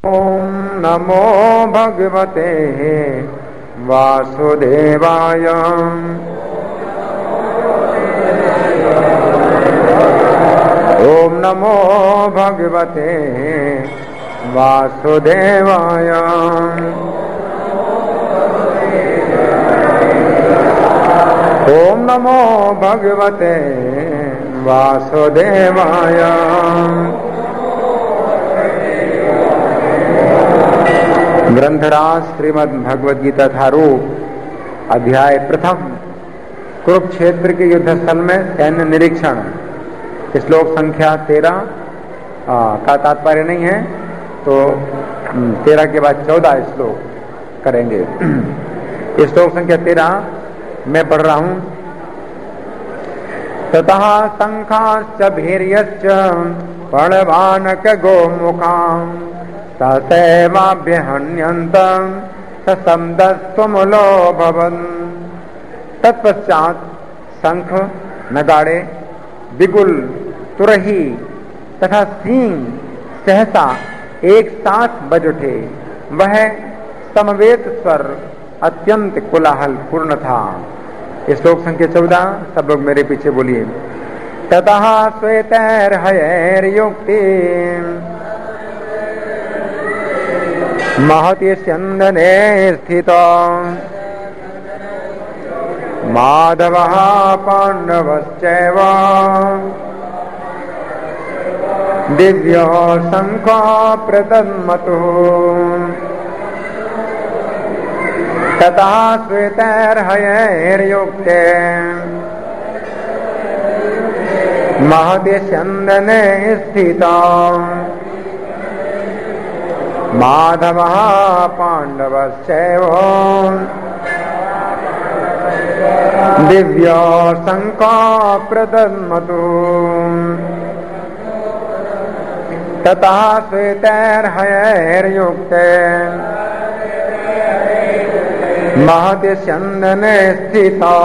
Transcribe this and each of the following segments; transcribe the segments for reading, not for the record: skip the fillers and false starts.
ओम नमो भगवते वासुदेवाय। ओम नमो भगवते वासुदेवाय। ओम नमो भगवते वासुदेवाय। ग्रंथराज श्रीमद् भगवद गीता थारूप अध्याय प्रथम कुरुक्षेत्र के युद्ध स्थल में सैन्य निरीक्षण। श्लोक संख्या 13 का तात्पर्य नहीं है, तो 13 के बाद 14 श्लोक करेंगे। श्लोक संख्या 13 मैं पढ़ रहा हूं। ततः शंखाश्च भीर्यश्च प्रणवानक गोमुखां तथैवाभ्यहन्यन्तं ससम्दस्त्वमुलो भवन्। तत्पश्चात शंख, नगाड़े, बिगुल, तुरही तथा सींग सहसा एक साथ बज उठे। वह समवेत स्वर अत्यंत कोलाहल पूर्ण था। श्लोक संख्या 14 सब लोग मेरे पीछे बोलिए। ततः श्वेतैर्हयैर्युक्ते महति स्यन्दने स्थितो माधवः पाण्डवश्चैव दिव्यो शंखो प्रतन्मतुः। ततः श्वेतैर्हयैर्युक्ते महति स्यन्दने स्थितो माधवः पाण्डवश्चैव दिव्यो शंखो प्रतन्मतुः। ततः श्वेतैर्हयैर्युक्ते महति स्यन्दने स्थितो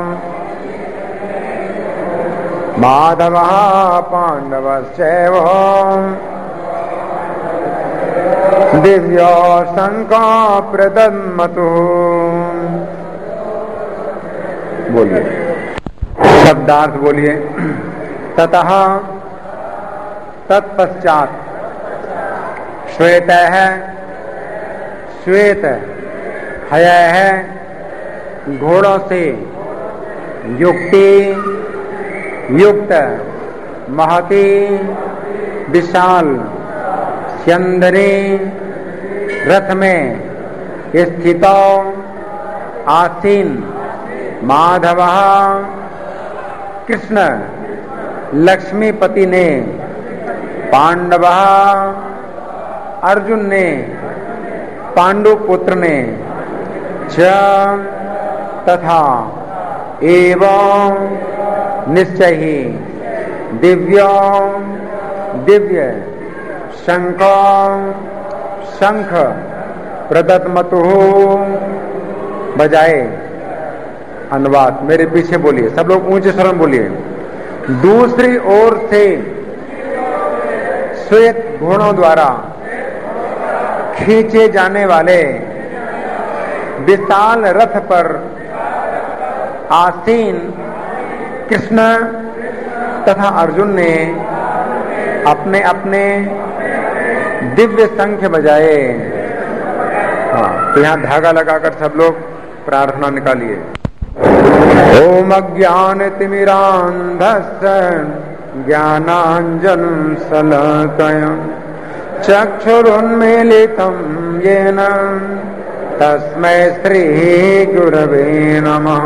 माधवः पाण्डवश्चैव दिव्यो शंखो प्रतन्मतुः। बोलिए, शब्दार्थ बोलिए। ततः तत्पश्चात, श्वेत है श्वेत, हय है घोड़ों से, युक्ति युक्त, महती विशाल, स्यन्दने रथ में, स्थितो आसीन, माधवः कृष्ण लक्ष्मीपति ने, पांडवः अर्जुन ने, पांडु पुत्र ने, च तथा एवं निश्चय ही, दिव्यो दिव्य, शंखो शंख प्रदत्मतुः बजाए। अनुवाद मेरे पीछे बोलिए, सब लोग ऊंचे स्वर में बोलिए। दूसरी ओर से श्वेत घोड़ों द्वारा खींचे जाने वाले विशाल रथ पर आसीन कृष्ण तथा अर्जुन ने अपने अपने दिव्य शंख बजाए। हाँ, तो यहाँ धागा लगाकर सब लोग प्रार्थना निकालिए। ओम अज्ञानतिमिरान्धस्य ज्ञानाञ्जनं शलाकया चक्षुरुन्मीलितं येन तस्मै श्रीगुरवे नमः।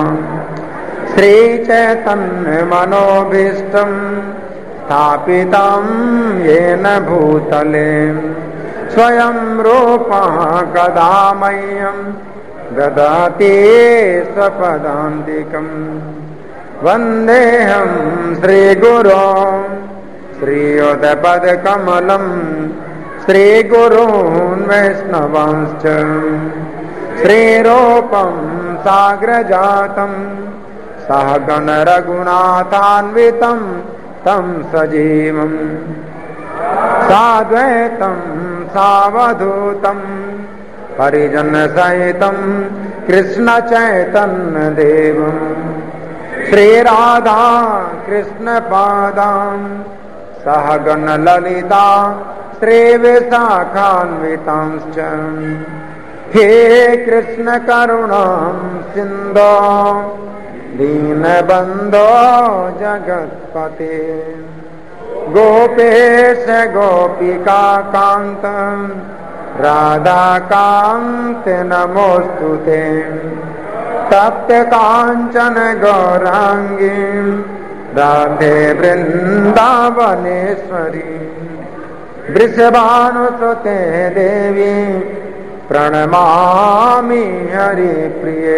श्रीचैतन्यमनोभीष्टं स्थापितं येन भूतले स्वयं रूपः कदा मह्यं ददाति स्वपदान्तिकम्। वन्देऽहं श्रीगुरो श्रीयुतपदकमलं श्रीगुरून् वैष्णवांश्च श्रीरूपं साग्रजातं सहगण रघुनाथान्वितं तं सजीवम् साद्वैतम सावधूतम परिजन सहितम कृष्ण चैतन्य देवम श्री राधा कृष्ण पादाम सहगण ललिता श्री विशाखान्वितांश्च हे कृष्ण करुणां सिन्धो दीनबन्धो जगत्पते गोपेश गोपिका कांत राधाकांत नमोस्तुते तप्त कांचन गौरांगी राधे वृंदावनेश्वरी वृषभानुसुते देवी प्रणमामि हरिप्रिये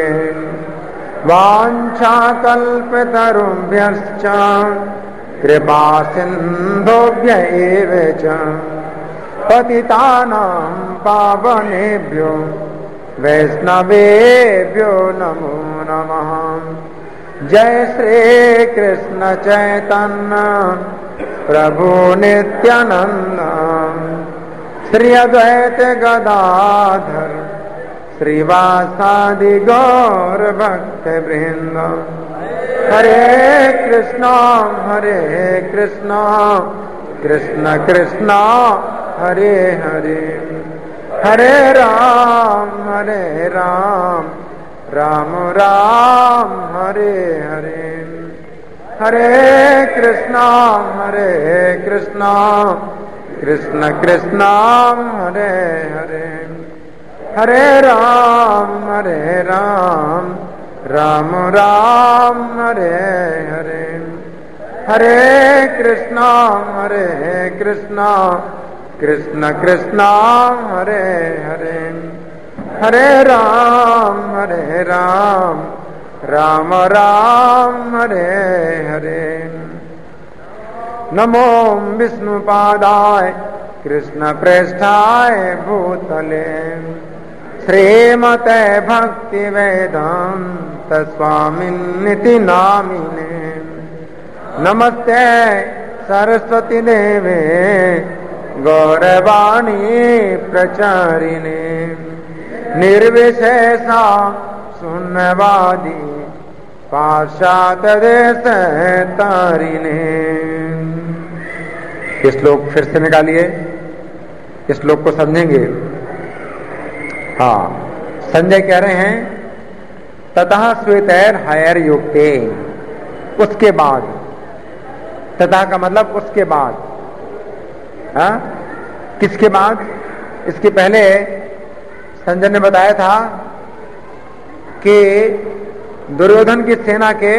वाञ्छाकल्पतरुभ्यश्च कृपा सिन्धुभ्य एव च पतितानां पावनेभ्यो वैष्णवेभ्यो नमो नमः। जय श्री कृष्ण चैतन्य प्रभु नित्यानंद श्री अद्वैत गदाधर श्रीवासादि गौर भक्त वृंद। हरे कृष्णा कृष्ण कृष्णा हरे हरे हरे राम राम राम हरे हरे हरे कृष्णा कृष्ण कृष्णा हरे हरे हरे राम राम राम हरे हरे हरे कृष्णा कृष्ण कृष्णा हरे हरे हरे राम राम राम हरे हरे। नमो विष्णुपादाय कृष्ण प्रेष्ठाय भूतले श्रीमते भक्ति वेदांत स्वामिन्निति नामिने। नमस्ते सरस्वती देवे गौरवाणी प्रचारिणे निर्विशेषा शून्यवादी पाश्चात्य देश तारिणे। इस श्लोक फिर से निकालिए, इस श्लोक को समझेंगे। हाँ, संजय कह रहे हैं ततः श्वेतैर हयर युक्ते, उसके बाद, तथा का मतलब उसके बाद। हाँ, किसके बाद? इसके पहले संजय ने बताया था कि दुर्योधन की सेना के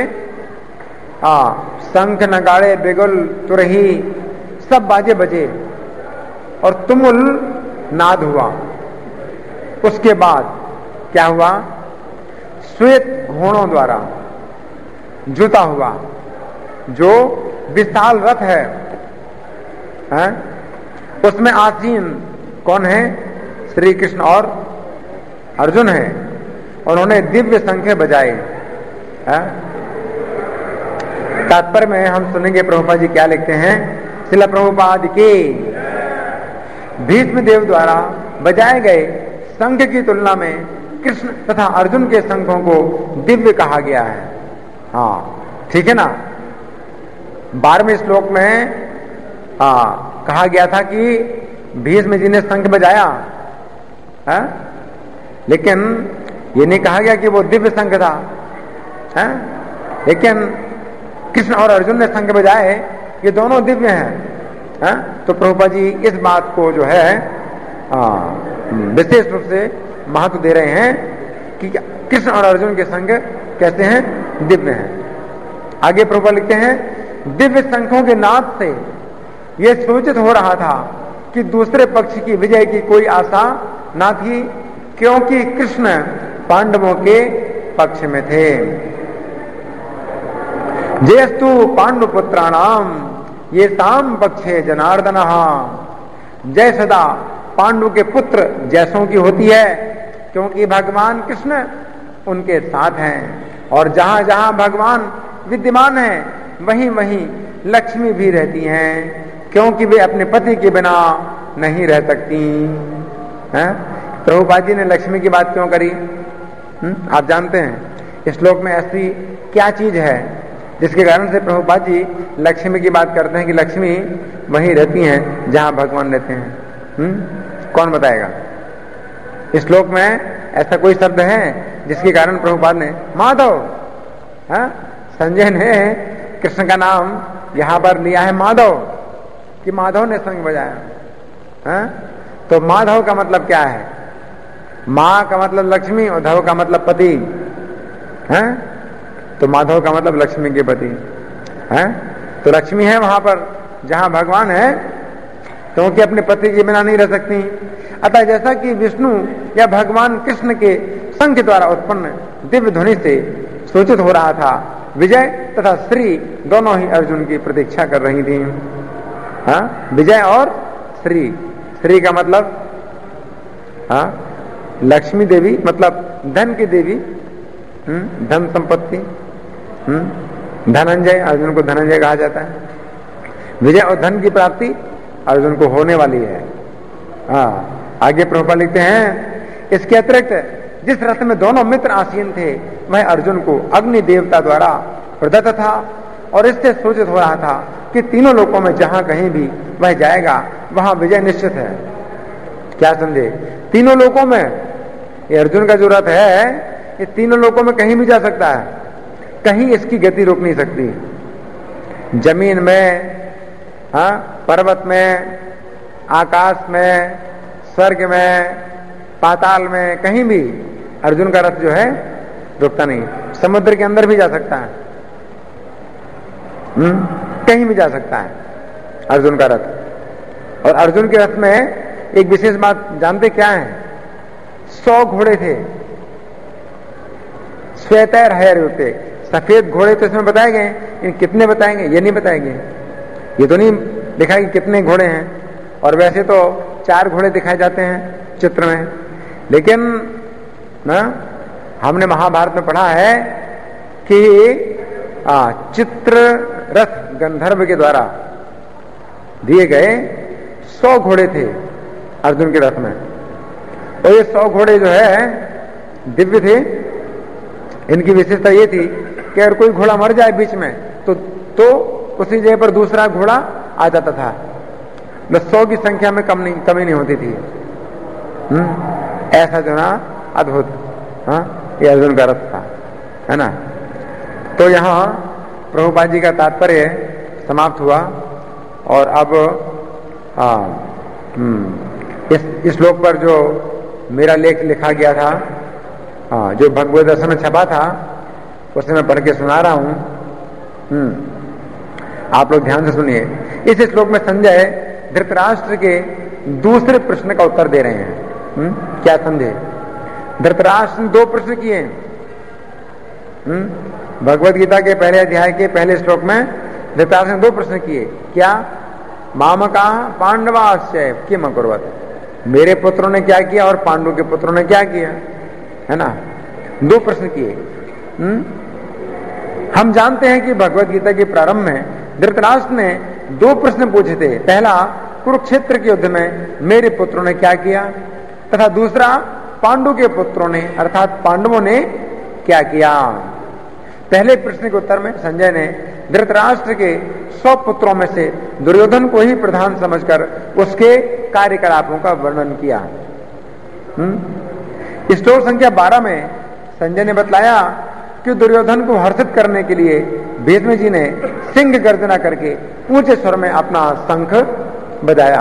शंख नगाड़े बिगुल तुरही सब बाजे बजे और तुमुल नाद हुआ। उसके बाद क्या हुआ? श्वेत घोड़ों द्वारा जुता हुआ जो विशाल रथ है, उसमें आसीन कौन है? श्री कृष्ण और अर्जुन है। उन्होंने दिव्य शंखे बजाए। तात्पर्य में हम सुनेंगे प्रभुपाद जी क्या लिखते हैं। श्रील प्रभुपाद की भीष्म देव द्वारा बजाए गए शंख की तुलना में कृष्ण तथा अर्जुन के शंखों को दिव्य कहा गया है। हाँ, ठीक है ना। 12वें श्लोक में कहा गया था कि भीष्म जी ने शंख बजाया, लेकिन ये नहीं कहा गया कि वो दिव्य शंख था। लेकिन कृष्ण और अर्जुन ने शंख बजाए, ये दोनों दिव्य हैं। तो प्रभुपाद जी इस बात को जो है विशेष रूप से महत्व दे रहे हैं कि कृष्ण और अर्जुन के शंख कैसे हैं? दिव्य हैं। आगे प्रभुपाद लिखते हैं दिव्य शंखों के नाद से यह सूचित हो रहा था कि दूसरे पक्ष की विजय की कोई आशा न थी, क्योंकि कृष्ण पांडवों के पक्ष में थे। जयस्तु पांडुपुत्राणाम ये ताम पक्षे जनार्दन। जय सदा पांडु के पुत्र जैसों की होती है, क्योंकि भगवान कृष्ण उनके साथ हैं और जहां जहां भगवान विद्यमान है वहीं वहीं लक्ष्मी भी रहती हैं। क्योंकि वे अपने पति के बिना नहीं रह सकती हैं। प्रभुपाद जी ने लक्ष्मी की बात क्यों करी? आप जानते हैं इस श्लोक में ऐसी क्या चीज है जिसके कारण से प्रभुपाद जी लक्ष्मी की बात करते हैं कि लक्ष्मी वहीं रहती हैं जहां भगवान रहते हैं? कौन बताएगा? इस श्लोक में ऐसा कोई शब्द है जिसके कारण प्रभुपाद ने माधव, संजय ने कृष्ण का नाम यहां पर लिया है माधव, कि माधव ने संग बजाया? तो माधव का मतलब क्या है? मां का मतलब लक्ष्मी और धव का मतलब पति है। तो माधव का मतलब लक्ष्मी के पति है। तो लक्ष्मी है वहां पर जहां भगवान है, क्योंकि अपने पति के बिना नहीं रह सकती। अतः जैसा कि विष्णु या भगवान कृष्ण के शंख द्वारा उत्पन्न दिव्य ध्वनि से सूचित हो रहा था, विजय तथा श्री दोनों ही अर्जुन की प्रतीक्षा कर रही थी। विजय और श्री, श्री का मतलब लक्ष्मी देवी, मतलब धन की देवी, धन संपत्ति, धनंजय, अर्जुन को धनंजय कहा जाता है। विजय और धन की प्राप्ति अर्जुन को होने वाली है। आगे प्रभुपाद लिखते हैं, इसके अतिरिक्त जिस रथ में दोनों मित्र आसीन थे वह अर्जुन को अग्नि देवता द्वारा प्रदत्त था और इससे सूचित हो रहा था कि तीनों लोकों में जहां कहीं भी वह जाएगा वहां विजय निश्चित है। क्या समझे? तीनों लोकों में ये अर्जुन का जो रथ है ये तीनों लोकों में कहीं भी जा सकता है, कहीं इसकी गति रोक नहीं सकती। जमीन में, पर्वत में, आकाश में, स्वर्ग में, पाताल में, कहीं भी अर्जुन का रथ जो है रुकता नहीं। समुद्र के अंदर भी जा सकता है, कहीं भी जा सकता है अर्जुन का रथ। और अर्जुन के रथ में एक विशेष बात जानते क्या है? 100 घोड़े थे, श्वेतैर हयरुते, सफेद घोड़े तो इसमें बताए गए, कितने बताएंगे? ये नहीं बताएंगे, ये तो नहीं दिखा कि कितने घोड़े हैं। और वैसे तो 4 घोड़े दिखाए जाते हैं चित्र में, लेकिन ना हमने महाभारत में पढ़ा है कि चित्र रथ गंधर्व के द्वारा दिए गए 100 घोड़े थे अर्जुन के रथ में। और ये 100 घोड़े जो है दिव्य थे। इनकी विशेषता ये थी कि अगर कोई घोड़ा मर जाए बीच में तो उसी जगह पर दूसरा घोड़ा आ जाता था। 100 की संख्या में कमी नहीं होती थी। ऐसा जो ना अद्भुत, ये अर्जुन का रथ था, है ना। तो यहाँ प्रभुपाद जी का तात्पर्य समाप्त हुआ। और अब इस श्लोक पर जो मेरा लेख लिखा गया था, जो भगवत दर्शन में छपा था, उसे मैं पढ़ के सुना रहा हूं। आप लोग ध्यान से सुनिए। इस श्लोक में संजय धृतराष्ट्र के दूसरे प्रश्न का उत्तर दे रहे हैं। क्या समझे? धृतराष्ट्र ने 2 प्रश्न किए। भगवत गीता के पहले अध्याय के पहले श्लोक में धृतराष्ट्र ने 2 प्रश्न किए। क्या? मामका पांडवाश्चय किम अकुर्वत, मेरे पुत्रों ने क्या किया और पांडु के पुत्रों ने क्या किया, है ना। 2 प्रश्न किए। हम जानते हैं कि भगवत गीता के प्रारंभ में धृतराष्ट्र ने 2 प्रश्न पूछे थे। पहला, कुरुक्षेत्र के युद्ध में मेरे पुत्रों ने क्या किया, तथा दूसरा, पांडु के पुत्रों ने अर्थात पांडवों ने क्या किया। पहले प्रश्न के उत्तर में संजय ने धृतराष्ट्र के 100 पुत्रों में से दुर्योधन को ही प्रधान समझकर उसके कार्यकलापों का वर्णन किया। श्लोक संख्या 12 में संजय ने बतलाया कि दुर्योधन को हर्षित करने के लिए भीष्म जी ने सिंह गर्जना करके ऊंचे स्वर में अपना शंख बजाया।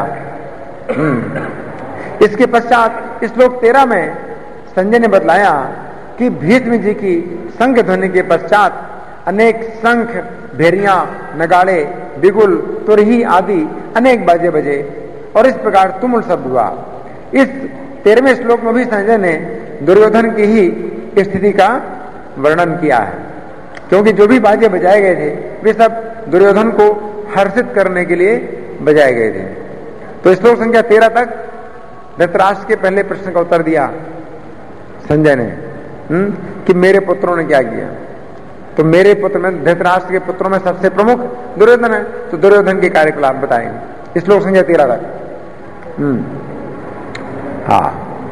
इसके पश्चात श्लोक 13 में संजय ने बतलाया कि भीष्म जी की शंख ध्वनि के पश्चात अनेक शंख, भेरियां, नगाड़े, बिगुल, तुरही आदि अनेक बाजे बजे और इस प्रकार तुमुल शब्द हुआ। इस 13वें श्लोक में भी संजय ने दुर्योधन की ही स्थिति का वर्णन किया है, क्योंकि जो भी बाजे बजाए गए थे वे सब दुर्योधन को हर्षित करने के लिए बजाए गए थे। तो श्लोक संख्या 13 तक धृतराष्ट्र के पहले प्रश्न का उत्तर दिया संजय ने कि मेरे पुत्रों ने क्या किया। तो मेरे पुत्र में, धृतराष्ट्र के पुत्रों में सबसे प्रमुख दुर्योधन है, तो दुर्योधन के कार्यकलाप बताएंगे। श्लोक संख्या 13 तक। हाँ,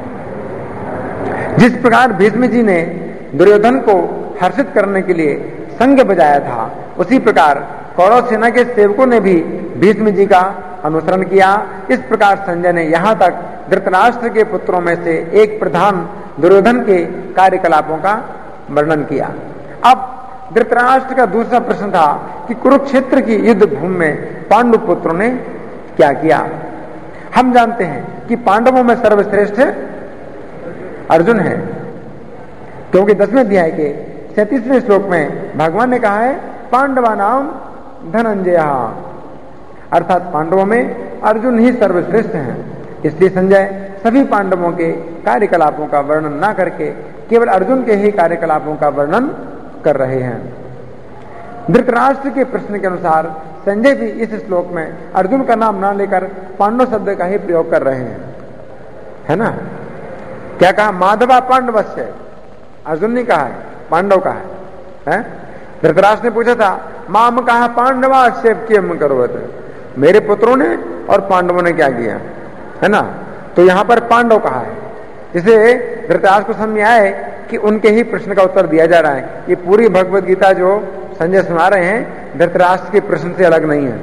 जिस प्रकार भीष्म जी ने दुर्योधन को हर्षित करने के लिए संग बजाया था, उसी प्रकार कौरव सेना के सेवकों ने भी भीष्म जी का अनुसरण किया। इस प्रकार संजय ने यहां तक धृतराष्ट्र के पुत्रों में से एक प्रधान दुर्योधन के कार्यकलापों का वर्णन किया। अब धृतराष्ट्र का दूसरा प्रश्न था कि कुरुक्षेत्र की युद्ध भूमि में पांडु पुत्रों ने क्या किया। हम जानते हैं कि पांडवों में सर्वश्रेष्ठ अर्जुन है, क्योंकि 10वें अध्याय के 37वें श्लोक में भगवान ने कहा है पांडवा नाम धनंजय, अर्थात पांडवों में अर्जुन ही सर्वश्रेष्ठ हैं। इसलिए संजय सभी पांडवों के कार्यकलापों का वर्णन न करके केवल अर्जुन के ही कार्यकलापों का वर्णन कर रहे हैं। धृतराष्ट्र के प्रश्न के अनुसार संजय भी इस श्लोक में अर्जुन का नाम न लेकर पांडव शब्द का ही प्रयोग कर रहे हैं, है ना। क्या कहा? माधवा पांडवस्य, अर्जुन ने कहा है, पांडव का है? धृतराष्ट्र ने पूछा था माम कहा पांडवा किम करोत, मेरे पुत्रों ने और पांडवों ने क्या किया, है ना। तो यहां पर पांडव कहा है, जिसे धृतराष्ट्र को समझ में आए कि उनके ही प्रश्न का उत्तर दिया जा रहा है। ये पूरी भगवत गीता जो संजय सुना रहे हैं धृतराष्ट्र के प्रश्न से अलग नहीं है।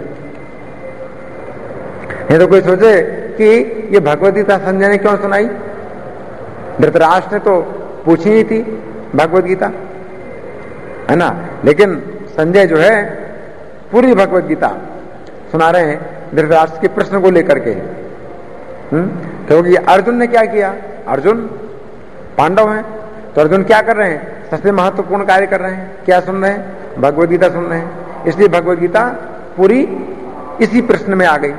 ये तो कोई सोचे कि ये भगवत गीता संजय ने क्यों सुनाई, धृतराष्ट्र ने तो पूछी ही थी भगवत गीता, है ना। लेकिन संजय जो है पूरी भगवत गीता सुना रहे हैं धृतराष्ट्र के प्रश्न को लेकर के, क्योंकि अर्जुन ने क्या किया, अर्जुन पांडव हैं तो अर्जुन क्या कर रहे हैं, सबसे महत्वपूर्ण कार्य कर रहे हैं, क्या सुन रहे हैं, भगवत गीता सुन रहे हैं। इसलिए भगवत गीता पूरी इसी प्रश्न में आ गई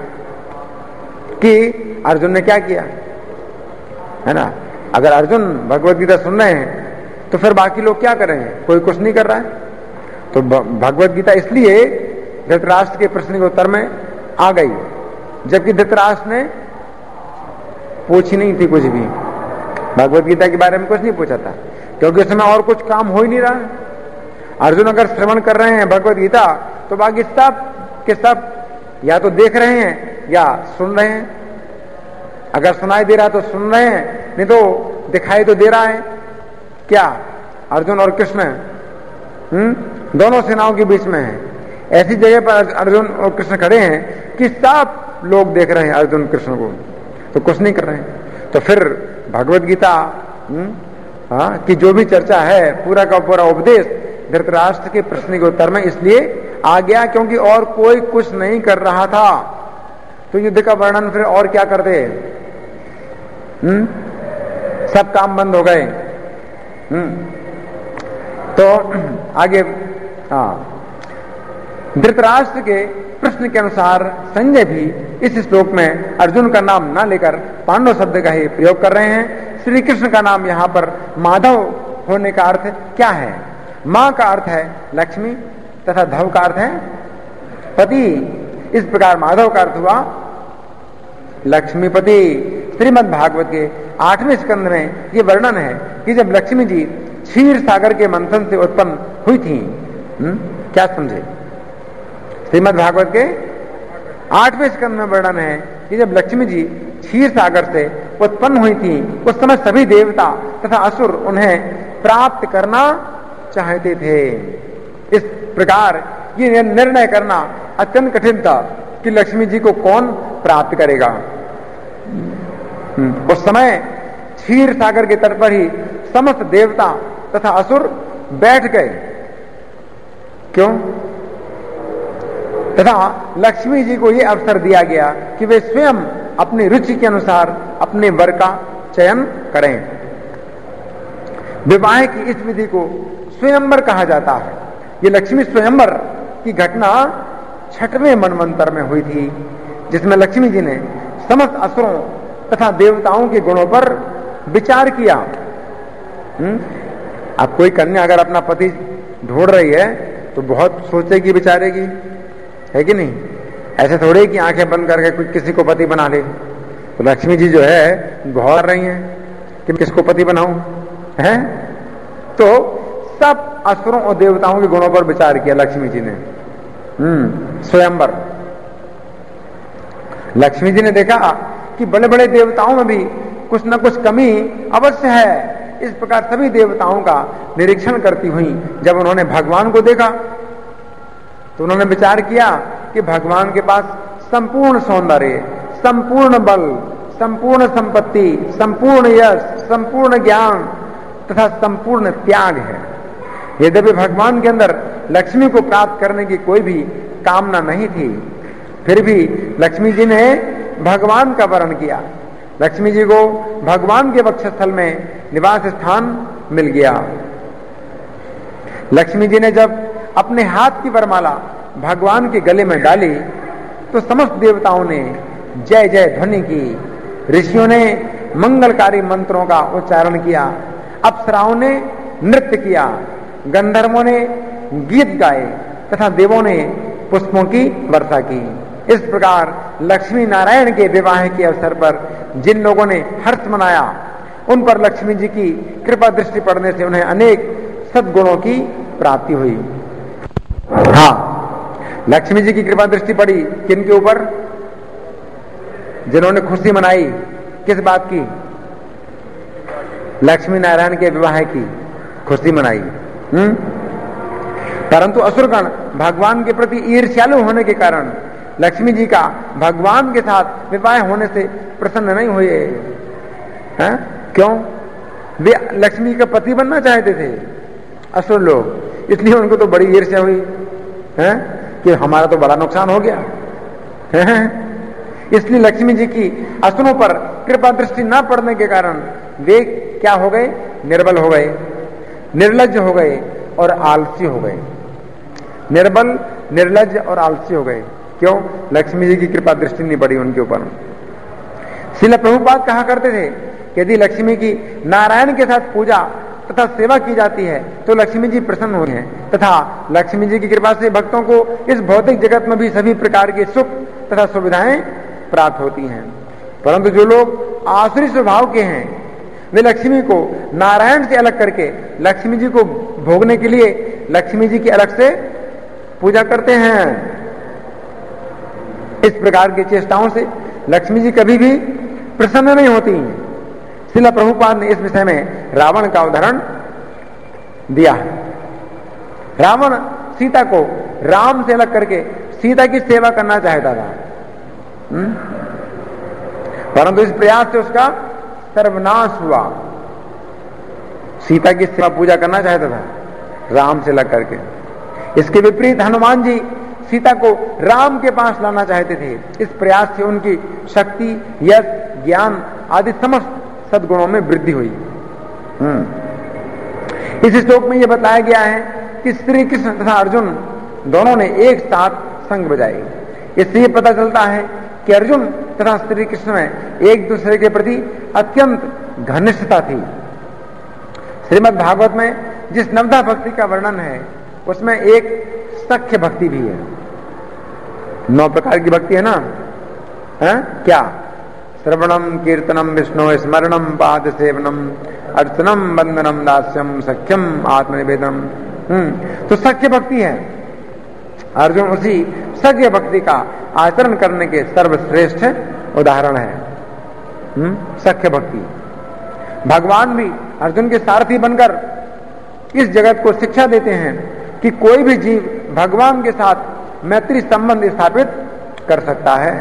कि अर्जुन ने क्या किया, है ना। अगर अर्जुन भगवत गीता सुन रहे हैं तो फिर बाकी लोग क्या कर रहे हैं, कोई कुछ नहीं कर रहा है। तो भगवत गीता इसलिए धृतराष्ट्र के प्रश्न के उत्तर में आ गई, जबकि धृतराष्ट्र ने पूछी नहीं थी कुछ भी, भगवत गीता के बारे में कुछ नहीं पूछा था, क्योंकि उसमें और कुछ काम हो ही नहीं रहा है। अर्जुन अगर श्रवण कर रहे हैं भगवत गीता तो बाकी सब के सब या तो देख रहे हैं या सुन रहे हैं। अगर सुनाई दे रहा तो सुन रहे हैं, नहीं तो दिखाई तो दे रहा है। क्या अर्जुन और कृष्ण दोनों सेनाओं के बीच में है, ऐसी जगह पर अर्जुन और कृष्ण खड़े हैं कि सब लोग देख रहे हैं अर्जुन कृष्ण को, तो कुछ नहीं कर रहे हैं। तो फिर भगवत गीता की जो भी चर्चा है, पूरा का पूरा उपदेश धृतराष्ट्र के प्रश्न के उत्तर में इसलिए आ गया क्योंकि और कोई कुछ नहीं कर रहा था। तो युद्ध का वर्णन फिर और क्या करते, सब काम बंद हो गए। तो आगे धृतराष्ट्र के प्रश्न के अनुसार संजय भी इस श्लोक में अर्जुन का नाम ना लेकर पांडव शब्द का ही प्रयोग कर रहे हैं। श्री कृष्ण का नाम यहाँ पर माधव होने का अर्थ क्या है? मां का अर्थ है लक्ष्मी तथा धव का अर्थ है पति। इस प्रकार माधव का अर्थ हुआ लक्ष्मीपति। श्रीमद् भागवत के 8वें स्कंद में ये वर्णन है कि जब लक्ष्मी जी क्षीर सागर के मंथन से उत्पन्न हुई थी, क्या समझे? श्रीमद् भागवत के 8वें स्कंद में वर्णन है कि जब लक्ष्मी जी क्षीर सागर से उत्पन्न हुई थी, उस समय सभी देवता तथा असुर उन्हें प्राप्त करना चाहते थे। इस प्रकार ये निर्णय करना अत्यंत कठिन था कि लक्ष्मी जी को कौन प्राप्त करेगा। उस समय क्षीर सागर के तट पर ही समस्त देवता तथा असुर बैठ गए। क्यों? तथा लक्ष्मी जी को यह अवसर दिया गया कि वे स्वयं अपनी रुचि के अनुसार अपने वर का चयन करें। विवाह की इस विधि को स्वयंवर कहा जाता है। ये लक्ष्मी स्वयंवर की घटना 6वें मनवंतर में हुई थी, जिसमें लक्ष्मी जी ने समस्त असुरों तथा देवताओं के गुणों पर विचार किया। अब कोई कन्या अगर अपना पति ढूंढ रही है तो बहुत सोचेगी, विचारेगी, है कि नहीं? ऐसे थोड़े कि आंखें बंद करके कुछ किसी को पति बना ले। तो लक्ष्मी जी जो है गौर रही हैं कि किसको पति बनाऊं, है? तो सब असुरों और देवताओं के गुणों पर विचार किया लक्ष्मी जी ने। स्वयंवर। लक्ष्मी जी ने देखा कि बड़े बड़े देवताओं में भी कुछ न कुछ कमी अवश्य है। इस प्रकार सभी देवताओं का निरीक्षण करती हुई जब उन्होंने भगवान को देखा तो उन्होंने विचार किया कि भगवान के पास संपूर्ण सौंदर्य, संपूर्ण बल, संपूर्ण संपत्ति, संपूर्ण यश, संपूर्ण ज्ञान तथा संपूर्ण त्याग है। यद्यपि भगवान के अंदर लक्ष्मी को प्राप्त करने की कोई भी कामना नहीं थी, फिर भी लक्ष्मी जी ने भगवान का वर्ण किया। लक्ष्मी जी को भगवान के वक्षस्थल में निवास स्थान मिल गया। लक्ष्मी जी ने जब अपने हाथ की वरमाला भगवान के गले में डाली तो समस्त देवताओं ने जय जय ध्वनि की, ऋषियों ने मंगलकारी मंत्रों का उच्चारण किया, अप्सराओं ने नृत्य किया, गंधर्वों ने गीत गाए तथा देवों ने पुष्पों की वर्षा की। इस प्रकार लक्ष्मी नारायण के विवाह के अवसर पर जिन लोगों ने हर्ष मनाया उन पर लक्ष्मी जी की कृपा दृष्टि पड़ने से उन्हें अनेक सद्गुणों की प्राप्ति हुई। हाँ, लक्ष्मी जी की कृपा दृष्टि पड़ी किनके ऊपर? जिन्होंने खुशी मनाई किस बात की? लक्ष्मी नारायण के विवाह की खुशी मनाई। परंतु असुरगण भगवान के प्रति ईर्ष्यालु होने के कारण लक्ष्मी जी का भगवान के साथ विवाह होने से प्रसन्न नहीं हुए। हैं? क्यों? वे लक्ष्मी का पति बनना चाहते थे असुर लोग, इसलिए उनको तो बड़ी ईर्ष्या हुई है कि हमारा तो बड़ा नुकसान हो गया है। इसलिए लक्ष्मी जी की असुरों पर कृपा दृष्टि न पड़ने के कारण वे क्या हो गए? निर्बल हो गए, निर्लज्ज हो गए और आलसी हो गए। निर्बल, निर्लज्ज और आलसी हो गए। क्यों? लक्ष्मी जी की कृपा दृष्टि नहीं पड़ी उनके ऊपर। श्रील प्रभुपाद कहा करते थे कि यदि लक्ष्मी की नारायण के साथ पूजा तथा सेवा की जाती है तो लक्ष्मी जी प्रसन्न होते हैं तथा लक्ष्मी जी की कृपा से भक्तों को इस भौतिक जगत में भी सभी प्रकार के सुख तथा सुविधाएं प्राप्त होती हैं। परंतु जो लोग आसुरी स्वभाव के हैं वे लक्ष्मी को नारायण से अलग करके लक्ष्मी जी को भोगने के लिए लक्ष्मी जी की अलग से पूजा करते हैं। इस प्रकार की चेष्टाओं से लक्ष्मी जी कभी भी प्रसन्न नहीं होती। श्रील प्रभुपाद ने इस विषय में रावण का उदाहरण दिया है। रावण सीता को राम से अलग करके सीता की सेवा करना चाहता था, परंतु इस प्रयास से उसका सर्वनाश हुआ। सीता की सेवा पूजा करना चाहता था राम से अलग करके। इसके विपरीत हनुमान जी सीता को राम के पास लाना चाहते थे। इस प्रयास से उनकी शक्ति, यश, ज्ञान आदि समस्त सद्गुणों में वृद्धि हुई। इस श्लोक में यह बताया गया है कि श्री कृष्ण तथा अर्जुन दोनों ने एक साथ संग बजाई। इससे यह पता चलता है कि अर्जुन तथा श्री कृष्ण में एक दूसरे के प्रति अत्यंत घनिष्ठता थी। श्रीमद् भागवत में जिस नवधा भक्ति का वर्णन है उसमें एक सख्य भक्ति भी है। 9 प्रकार की भक्ति है ना, है? क्या? श्रवणम, कीर्तनम, विष्णु स्मरणम, पाद सेवनम, अर्चनम, वंदनम, दास्यम, सख्यम, आत्मनिवेदनम। तो सख्य भक्ति है। अर्जुन उसी सख्य भक्ति का आचरण करने के सर्वश्रेष्ठ उदाहरण है। सख्य भक्ति। भगवान भी अर्जुन के सारथी बनकर इस जगत को शिक्षा देते हैं कि कोई भी जीव भगवान के साथ मैत्री संबंध स्थापित कर सकता है।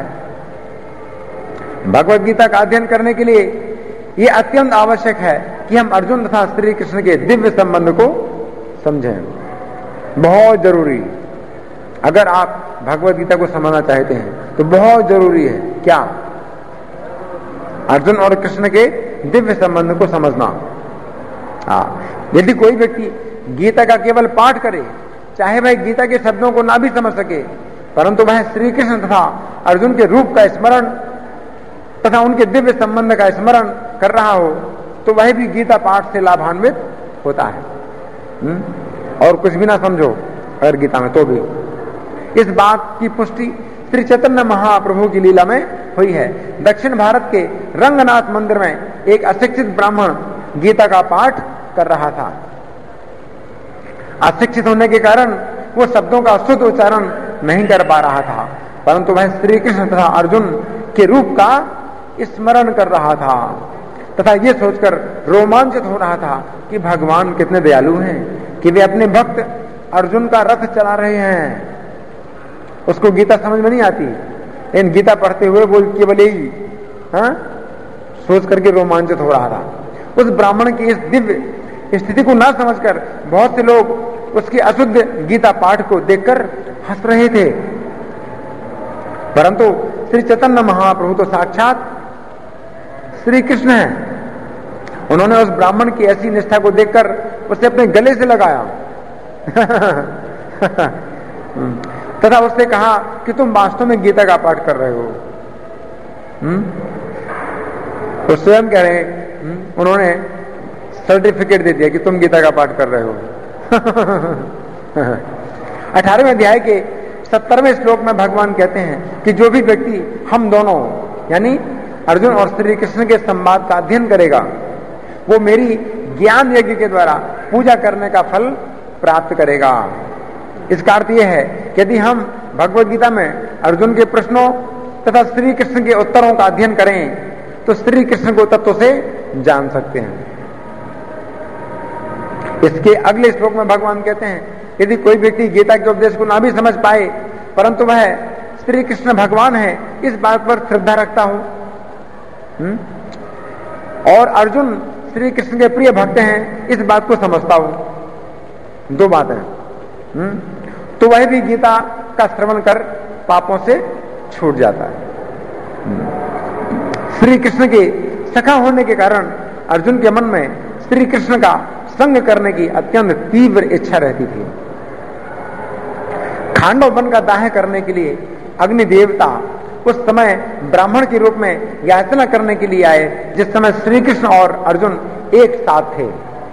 भगवत गीता का अध्ययन करने के लिए यह अत्यंत आवश्यक है कि हम अर्जुन तथा श्री कृष्ण के दिव्य संबंध को समझें। बहुत जरूरी। अगर आप भगवत गीता को समझना चाहते हैं तो बहुत जरूरी है क्या? अर्जुन और कृष्ण के दिव्य संबंध को समझना। यदि कोई व्यक्ति गीता का केवल पाठ करे, चाहे वह गीता के शब्दों को ना भी समझ सके, परंतु वह श्री कृष्ण तथा अर्जुन के रूप का स्मरण तथा उनके दिव्य संबंध का स्मरण कर रहा हो, तो वह भी गीता पाठ से लाभान्वित होता है। और कुछ भी ना समझो अगर गीता में तो भी। इस बात की पुष्टि श्री चैतन्य महाप्रभु की लीला में हुई है। दक्षिण भारत के रंगनाथ मंदिर में एक अशिक्षित ब्राह्मण गीता का पाठ कर रहा था। अशिक्षित होने के कारण वो शब्दों का शुद्ध उच्चारण नहीं कर पा रहा था, परंतु वह श्री कृष्ण तथा अर्जुन उसके रूप का स्मरण कर रहा था तथा ये सोचकर रोमांचित हो रहा था कि भगवान कितने दयालु हैं कि वे अपने भक्त अर्जुन का रथ चला रहे हैं। उसको गीता समझ में नहीं आती, इन गीता पढ़ते हुए वो केवल यही सोच करके रोमांचित हो रहा था। उस ब्राह्मण की इस दिव्य स्थिति को ना समझकर बहुत से लोग उसकी अशुद्ध गीता पाठ को देखकर हंस रहे थे, परंतु श्री चैतन्य महाप्रभु तो साक्षात श्री कृष्ण हैं। उन्होंने उस ब्राह्मण की ऐसी निष्ठा को देखकर उसे अपने गले से लगाया तथा उससे कहा कि तुम वास्तव में गीता का पाठ कर रहे हो। वो स्वयं कह रहे उन्होंने सर्टिफिकेट दे दिया कि तुम गीता का पाठ कर रहे हो। 18वें अध्याय के 70वें श्लोक में भगवान कहते हैं कि जो भी व्यक्ति हम दोनों यानी अर्जुन और श्री कृष्ण के संवाद का अध्ययन करेगा वो मेरी ज्ञान यज्ञ के द्वारा पूजा करने का फल प्राप्त करेगा। इसका अर्थ यह है कि यदि हम भगवद गीता में अर्जुन के प्रश्नों तथा श्री कृष्ण के उत्तरों का अध्ययन करें तो श्री कृष्ण को तत्व से जान सकते हैं। इसके अगले श्लोक में भगवान कहते हैं यदि कोई व्यक्ति गीता के उपदेश को ना भी समझ पाए परंतु वह श्री कृष्ण भगवान है इस बात पर श्रद्धा रखता हो और अर्जुन श्री कृष्ण के प्रिय भक्त हैं इस बात को समझता हो, दो बातें तो वह भी गीता का श्रवण कर पापों से छूट जाता है। श्री कृष्ण के सखा होने के कारण अर्जुन के मन में श्री कृष्ण का संग करने की अत्यंत तीव्र इच्छा रहती थी। खांडव वन का दाह करने के लिए अग्नि देवता उस समय ब्राह्मण के रूप में याचना करने के लिए आए जिस समय श्री कृष्ण और अर्जुन एक साथ थे।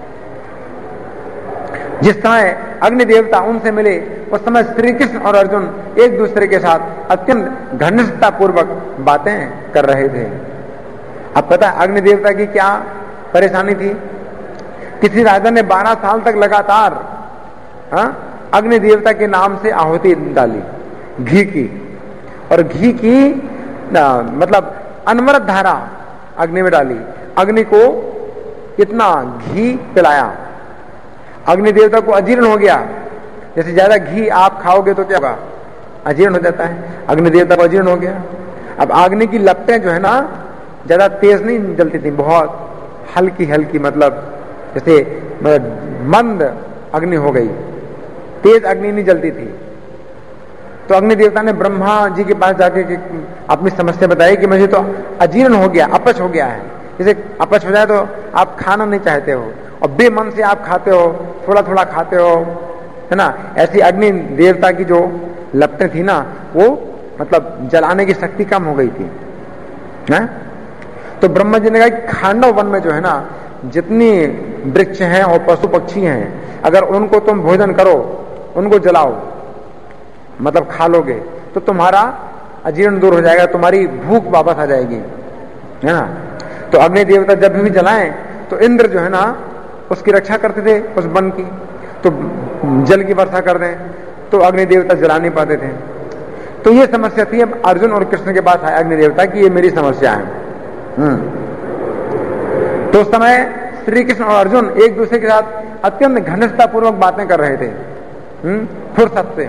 जिस समय अग्नि देवता उनसे मिले उस समय श्री कृष्ण और अर्जुन एक दूसरे के साथ अत्यंत घनिष्ठता पूर्वक बातें कर रहे थे। अब पता है अग्नि देवता की क्या परेशानी थी। किसी राजा ने 12 साल तक लगातार अग्नि देवता के नाम से आहुति डाली घी की, और घी की मतलब अनवरत धारा अग्नि में डाली, अग्नि को इतना घी पिलाया, अग्नि देवता को अजीर्ण हो गया। जैसे ज्यादा घी आप खाओगे तो क्या होगा, अजीर्ण हो जाता है। अग्नि देवता को अजीर्ण हो गया। अब अग्नि की लपटें जो है ना ज्यादा तेज नहीं जलती थी, बहुत हल्की हल्की, मतलब जैसे मंद अग्नि हो गई, तेज अग्नि नहीं जलती थी। तो अग्नि देवता ने ब्रह्मा जी के पास जाके अपनी समस्या बताई कि मुझे तो अजीर्ण हो गया, अपच हो गया है। जैसे अपच हो जाए तो आप खाना नहीं चाहते हो और बेमन से आप खाते हो, थोड़ा थोड़ा खाते हो, है ना। ऐसी अग्नि देवता की जो लपटें थी ना वो मतलब जलाने की शक्ति कम हो गई थी ना? तो ब्रह्मा जी ने कहा कि खांडव वन में जो है ना जितनी वृक्ष हैं और पशु पक्षी हैं, अगर उनको तुम भोजन करो, उनको जलाओ, मतलब खा लोगे तो तुम्हारा अजीर्ण दूर हो जाएगा, तुम्हारी भूख वापस आ जाएगी, है ना। तो अग्नि देवता जब भी जलाएं तो इंद्र जो है ना उसकी रक्षा करते थे उस वन की, तो जल की वर्षा कर दें तो अग्नि देवता जला नहीं पाते थे। तो ये समस्या थी। अब अर्जुन और कृष्ण के पास आया अग्नि देवता की ये मेरी समस्या है। तो उस समय श्री कृष्ण और अर्जुन एक दूसरे के साथ अत्यंत घनिष्ठता पूर्वक बातें कर रहे थे फुर्सत से।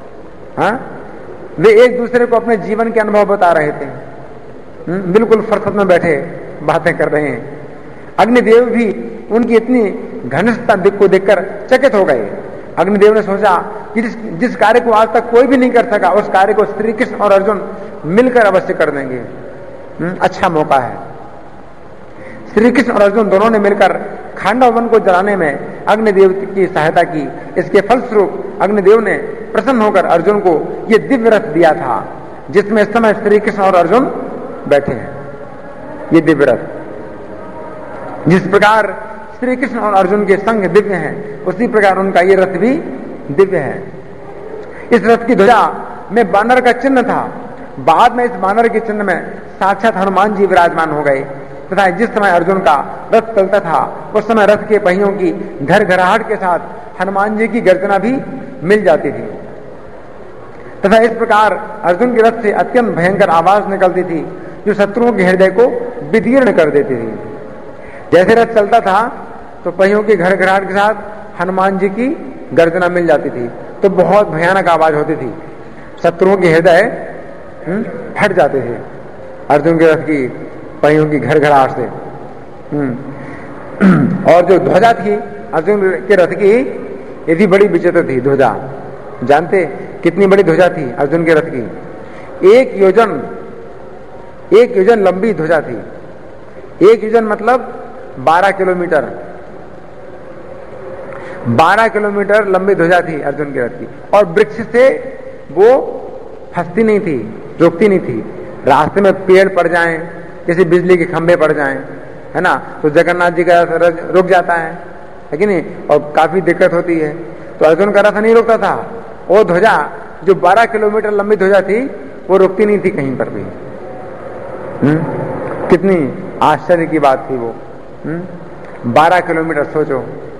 वे एक दूसरे को अपने जीवन के अनुभव बता रहे थे, बिल्कुल फुर्सत में बैठे बातें कर रहे हैं। अग्निदेव भी उनकी इतनी घनिष्ठता को देखकर चकित हो गए। अग्निदेव ने सोचा कि जिस कार्य को आज तक कोई भी नहीं कर सका उस कार्य को श्री कृष्ण और अर्जुन मिलकर अवश्य कर देंगे। अच्छा मौका है। श्री कृष्ण और अर्जुन दोनों ने मिलकर खांडव वन को जलाने में अग्निदेव की सहायता की। इसके फलस्वरूप अग्निदेव ने प्रसन्न होकर अर्जुन को यह दिव्य रथ दिया था जिसमें इस समय श्री कृष्ण और अर्जुन बैठे हैं। ये दिव्य रथ जिस प्रकार श्री कृष्ण और अर्जुन के संग दिव्य हैं उसी प्रकार उनका ये रथ भी दिव्य है। इस रथ की ध्वजा में बानर का चिन्ह था। बाद में इस बानर के चिन्ह में साक्षात हनुमान जी विराजमान हो गए तथा जिस समय अर्जुन का रथ चलता था उस समय रथ के पहियों की घरघराहट के साथ हनुमान जी की गर्जना भी मिल जाती थी तथा इस प्रकार अर्जुन के रथ से अत्यंत भयंकर आवाज निकलती थी जो शत्रुओं के हृदय को विदीर्ण कर देती थी। जैसे रथ चलता था तो पहियों की घड़घड़ाहट के साथ हनुमान जी की गर्जना मिल जाती थी, तो बहुत भयानक आवाज होती थी, शत्रुओं के हृदय फट जाते थे अर्जुन के रथ की पहियों की घड़घड़ाहट से। और जो ध्वजा थी अर्जुन के रथ की, ये भी बड़ी विचित्र थी ध्वजा। जानते कितनी बड़ी ध्वजा थी अर्जुन के रथ की? 1 योजन लंबी ध्वजा थी। 1 योजन मतलब 12 किलोमीटर। 12 किलोमीटर लंबी ध्वजा थी अर्जुन के रथ की, और वृक्ष से वो फंसती नहीं थी, रुकती नहीं थी। रास्ते में पेड़ पड़ जाएं, किसी बिजली के खंभे पड़ जाएं, है ना, तो जगन्नाथ जी का रथ रुक जाता है कि नहीं, और काफी दिक्कत होती है। तो अर्जुन का रथ नहीं रुकता था। वो ध्वजा जो 12 किलोमीटर लंबी ध्वजा थी वो रुकती नहीं थी कहीं पर भी। कितनी आश्चर्य की बात थी वो। 12 किलोमीटर सोचो।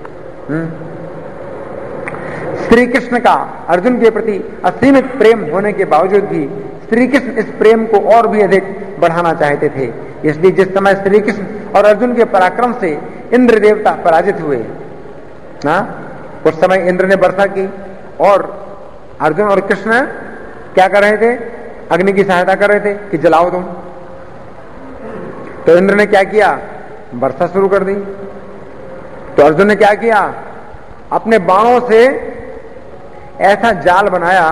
श्री कृष्ण का अर्जुन के प्रति असीमित प्रेम होने के बावजूद भी श्री कृष्ण इस प्रेम को और भी अधिक बढ़ाना चाहते थे। इसलिए जिस समय श्री कृष्ण और अर्जुन के पराक्रम से इंद्र देवता पराजित हुए ना, उस समय इंद्र ने वर्षा की और अर्जुन और कृष्ण क्या कर रहे थे? अग्नि की सहायता कर रहे थे कि जलाओ तुम। तो इंद्र ने क्या किया? वर्षा शुरू कर दी। तो अर्जुन ने क्या किया? अपने बाणों से ऐसा जाल बनाया।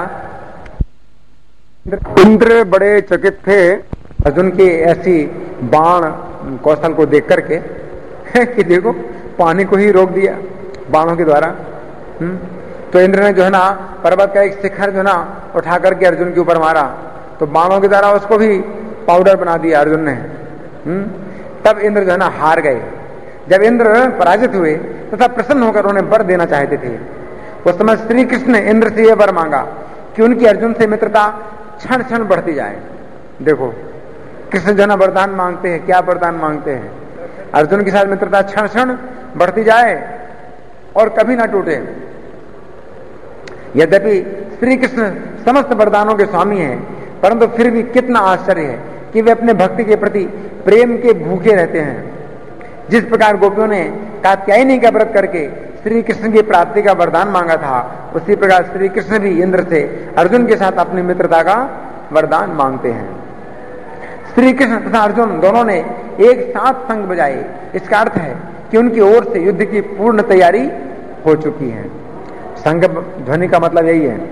इंद्र बड़े चकित थे अर्जुन की ऐसी बाण कौशल को देख करके कि देखो पानी को ही रोक दिया बाणों के द्वारा। तो इंद्र ने जो है ना पर्वत का एक शिखर जो है ना उठा करके अर्जुन के ऊपर मारा, तो बाणों के द्वारा उसको भी पाउडर बना दिया अर्जुन ने। तब इंद्र जो है ना हार गए। जब इंद्र पराजित हुए तो तब प्रसन्न होकर उन्हें वर देना चाहते थे। उस समय श्री कृष्ण ने इंद्र से यह वर मांगा कि उनकी अर्जुन से मित्रता क्षण क्षण बढ़ती जाए। देखो कृष्ण जो ना वरदान मांगते हैं, क्या वरदान मांगते हैं? अर्जुन के साथ मित्रता क्षण क्षण बढ़ती जाए और कभी ना टूटे। यद्यपि श्री कृष्ण समस्त वरदानों के स्वामी हैं, परंतु फिर भी कितना आश्चर्य है कि वे अपने भक्ति के प्रति प्रेम के भूखे रहते हैं। जिस प्रकार गोपियों ने कात्यायनी का व्रत करके श्री कृष्ण की प्राप्ति का वरदान मांगा था, उसी प्रकार श्री कृष्ण भी इंद्र से अर्जुन के साथ अपनी मित्रता का वरदान मांगते हैं। श्री कृष्ण तथा अर्जुन दोनों ने एक साथ शंख बजाए। इसका अर्थ है कि उनकी ओर से युद्ध की पूर्ण तैयारी हो चुकी है। शंख ध्वनि का मतलब यही है।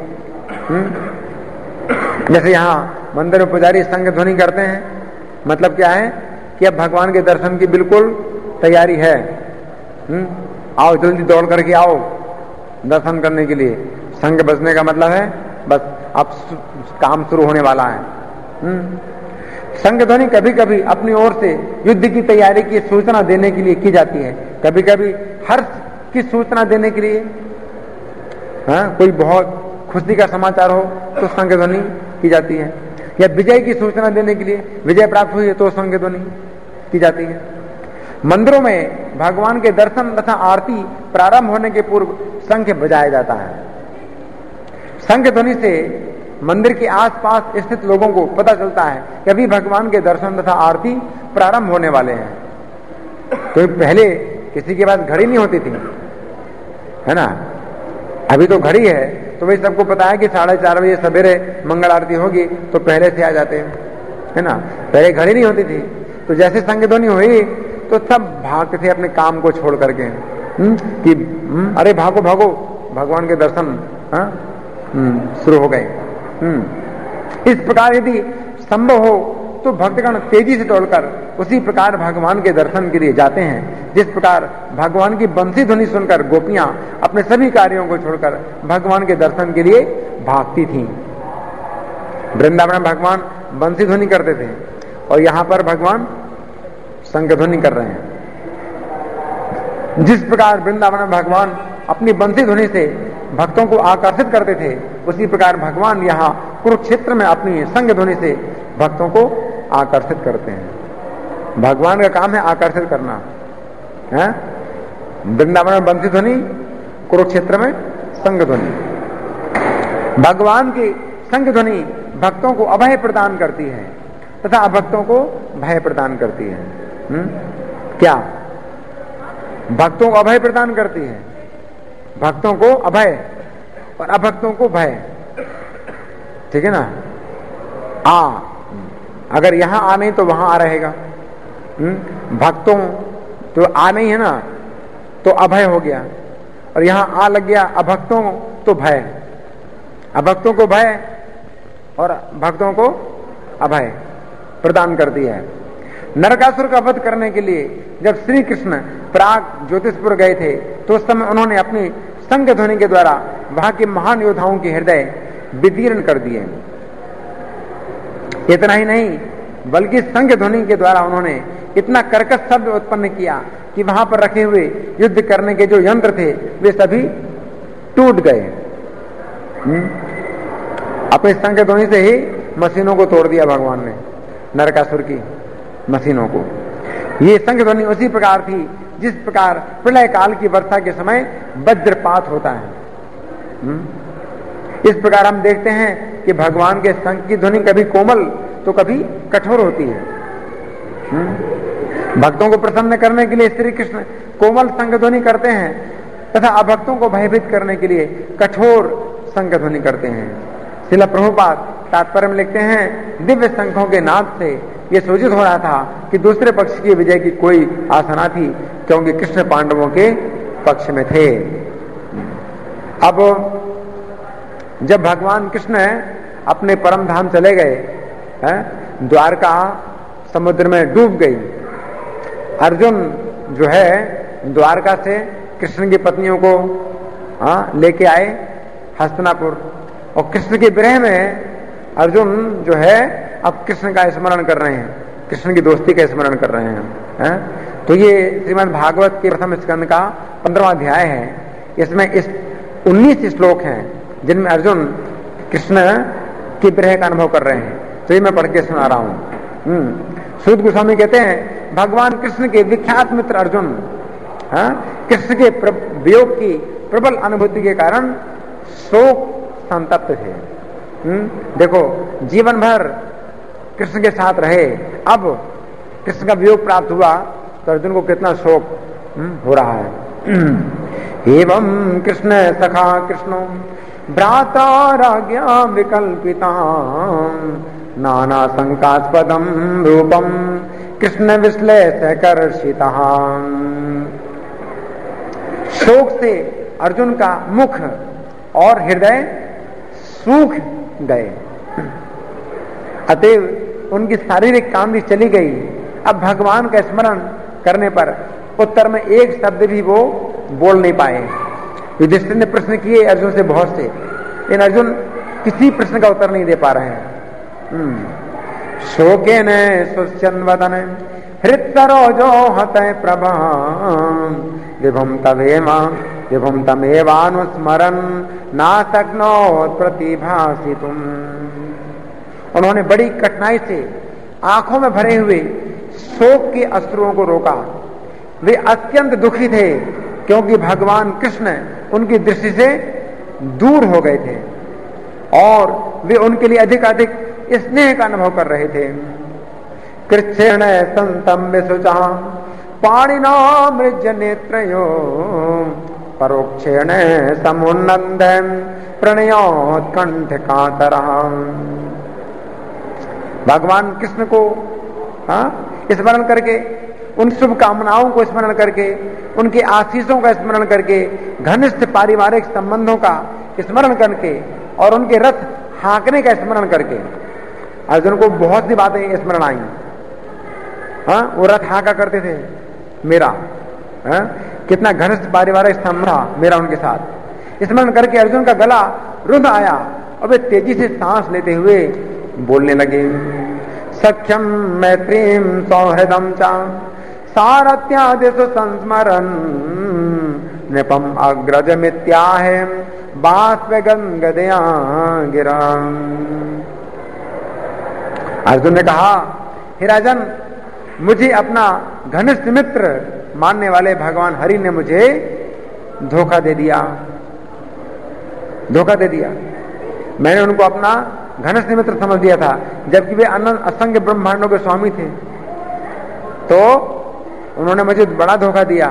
जैसे यहाँ मंदिर में पुजारी शंख ध्वनि करते हैं, मतलब क्या है कि अब भगवान के दर्शन की बिल्कुल तैयारी है। आओ जल्दी दौड़ करके आओ दर्शन करने के लिए। शंख बजने का मतलब है बस अब काम शुरू होने वाला है। शंख ध्वनि कभी कभी अपनी ओर से युद्ध की तैयारी की सूचना देने के लिए की जाती है, कभी कभी हर्ष की सूचना देने के लिए। कोई बहुत खुशी का समाचार हो तो शंख ध्वनि की जाती है, या विजय की सूचना देने के लिए, विजय प्राप्त हुई है तो शंख ध्वनि की जाती है। मंदिरों में भगवान के दर्शन तथा आरती प्रारंभ होने के पूर्व शंख बजाया जाता है। शंख ध्वनि से मंदिर के आसपास स्थित लोगों को पता चलता है कि अभी भगवान के दर्शन तथा आरती प्रारंभ होने वाले हैं। तो पहले किसी के पास घड़ी नहीं होती थी, है ना, अभी तो घड़ी है तो वही सबको पता है कि 4:30 बजे सवेरे मंगल आरती होगी, तो पहले से आ जाते हैं, है ना। पहले घड़ी नहीं होती थी, तो जैसे शंख ध्वनि हुई तो सब भागते थे अपने काम को छोड़ करके कि अरे भागो भागो भगवान के दर्शन शुरू हो गए। इस प्रकार यदि संभव हो तो भक्तगण तेजी से दौड़कर उसी प्रकार भगवान के दर्शन के लिए जाते हैं, जिस प्रकार भगवान की बंसी ध्वनि सुनकर गोपियां अपने सभी कार्यों को छोड़कर भगवान के दर्शन के लिए भागती थीं। वृंदावन में भगवान बंसी ध्वनि करते थे और यहां पर भगवान शंख ध्वनि कर रहे हैं। जिस प्रकार वृंदावन में भगवान अपनी बंसी ध्वनि से भक्तों को आकर्षित करते थे, उसी प्रकार भगवान यहाँ कुरुक्षेत्र में अपनी शंख ध्वनि से भक्तों को आकर्षित करते हैं। भगवान का काम है आकर्षित करना, है। वृंदावन में बंसी ध्वनि, कुरुक्षेत्र में शंख ध्वनि। भगवान की शंख ध्वनि भक्तों को अभय प्रदान करती है। तथा अभक्तों को भय प्रदान करती है। क्या? भक्तों को अभय प्रदान करती है, भक्तों को अभय और अभक्तों को भय। ठीक है ना? अगर यहां आ नहीं तो वहां आ रहेगा। भक्तों तो आ नहीं है ना, तो अभय हो गया, और यहां आ लग गया अभक्तों तो भय। अभक्तों को भय और भक्तों को अभय प्रदान करती है। नरकासुर का वध करने के लिए जब श्री कृष्ण प्राग ज्योतिषपुर गए थे तो उस समय उन्होंने अपनी शंख ध्वनि के द्वारा वहां के महान योद्धाओं के हृदय विदीर्ण कर दिए। इतना ही नहीं, बल्कि शंख ध्वनि के द्वारा उन्होंने इतना कर्कश शब्द उत्पन्न किया कि वहां पर रखे हुए युद्ध करने के जो यंत्र थे वे सभी टूट गए। अपने शंख ध्वनि से ही मशीनों को तोड़ दिया भगवान ने, नरकासुर की मशीनों को। ये शंख ध्वनि उसी प्रकार थी जिस प्रकार प्रलय काल की वर्षा के समय वज्रपात होता है। इस प्रकार हम देखते हैं कि भगवान के शंख की ध्वनि कभी कोमल तो कभी कठोर होती है। भक्तों को प्रसन्न करने के लिए श्री कृष्ण कोमल शंख ध्वनि करते हैं तथा अभक्तों को भयभीत करने के लिए कठोर शंख ध्वनि करते हैं। श्रील प्रभुपाद तात्पर्य में लिखते हैं, दिव्य शंखों के नाद से यह सूचित हो रहा था कि दूसरे पक्ष की विजय की कोई आशा न थी, क्योंकि कृष्ण पांडवों के पक्ष में थे। अब जब भगवान कृष्ण अपने परम धाम चले गए, द्वारका समुद्र में डूब गई। अर्जुन जो है द्वारका से कृष्ण की पत्नियों को लेके आए हस्तिनापुर, और कृष्ण के विरह में अर्जुन जो है अब कृष्ण का स्मरण कर रहे हैं, कृष्ण की दोस्ती का स्मरण कर रहे हैं। तो ये श्रीमद् भागवत के प्रथम स्कंद का 15वां अध्याय है। इसमें इस 19 श्लोक हैं जिनमें अर्जुन कृष्ण के विरह का अनुभव कर रहे हैं। तो ये मैं पढ़ के सुना रहा हूं। सूत गोस्वामी कहते हैं, भगवान कृष्ण के विख्यात मित्र अर्जुन कृष्ण के वियोग की प्रबल अनुभूति के कारण शोक संतप्त थे। देखो, जीवन भर कृष्ण के साथ रहे, अब कृष्ण का वियोग प्राप्त हुआ तो अर्जुन को कितना शोक हो रहा है। एवं कृष्ण सखा कृष्णो भ्राता राज्ञा विकल्पिता नाना शंकास्पदम रूपम कृष्ण विश्लेष कर्षिता। शोक से अर्जुन का मुख और हृदय सूख गए, अतएव उनकी शारीरिक कामना चली गई। अब भगवान का स्मरण करने पर उत्तर में एक शब्द भी वो बोल नहीं पाए। युधिष्ठिर ने प्रश्न किए अर्जुन से बहुत से, लेकिन अर्जुन किसी प्रश्न का उत्तर नहीं दे पा रहे हैं। शोके ने सुचन वदन हृत्सरोजो हतय प्रभा विभुम तमेवानुस्मरन् नाशक्नोत् प्रतिभासितुम्। उन्होंने बड़ी कठिनाई से आंखों में भरे हुए शोक के अश्रुओं को रोका। वे अत्यंत दुखी थे क्योंकि भगवान कृष्ण उनकी दृष्टि से दूर हो गए थे और वे उनके लिए अधिक अधिक स्नेह का अनुभव कर रहे थे। कृच्छेण संतम विसुचा पाणिना मृज नेत्रयो परोक्षेण समुन्नंद प्रणयोत्कंठ कातरः। भगवान कृष्ण को स्मरण करके, उन शुभ कामनाओं को स्मरण करके, उनके आशीषों का स्मरण करके, घनिष्ठ पारिवारिक संबंधों का स्मरण करके और उनके रथ हाँकने का स्मरण करके अर्जुन को बहुत सी बातें स्मरण आई। वो रथ हाँका करते थे मेरा, कितना घनिष्ठ पारिवारिक संबंध था मेरा उनके साथ। स्मरण करके अर्जुन का गला रुंध आया और वे तेजी से सांस लेते हुए बोलने लगे। सख्यम मैत्रीम सौहृदम चा सारथ्यादिषु संस्मरन् नृपम अग्रज मित्याहे बाष्प गंगदया गिरा। अर्जुन ने कहा, हे राजन, मुझे अपना घनिष्ठ मित्र मानने वाले भगवान हरि ने मुझे धोखा दे दिया। मैंने उनको अपना घनिष्ठ मित्र समझ लिया था, जबकि वे अनंत असंख्य ब्रह्मांडों के स्वामी थे। तो उन्होंने मुझे बड़ा धोखा दिया।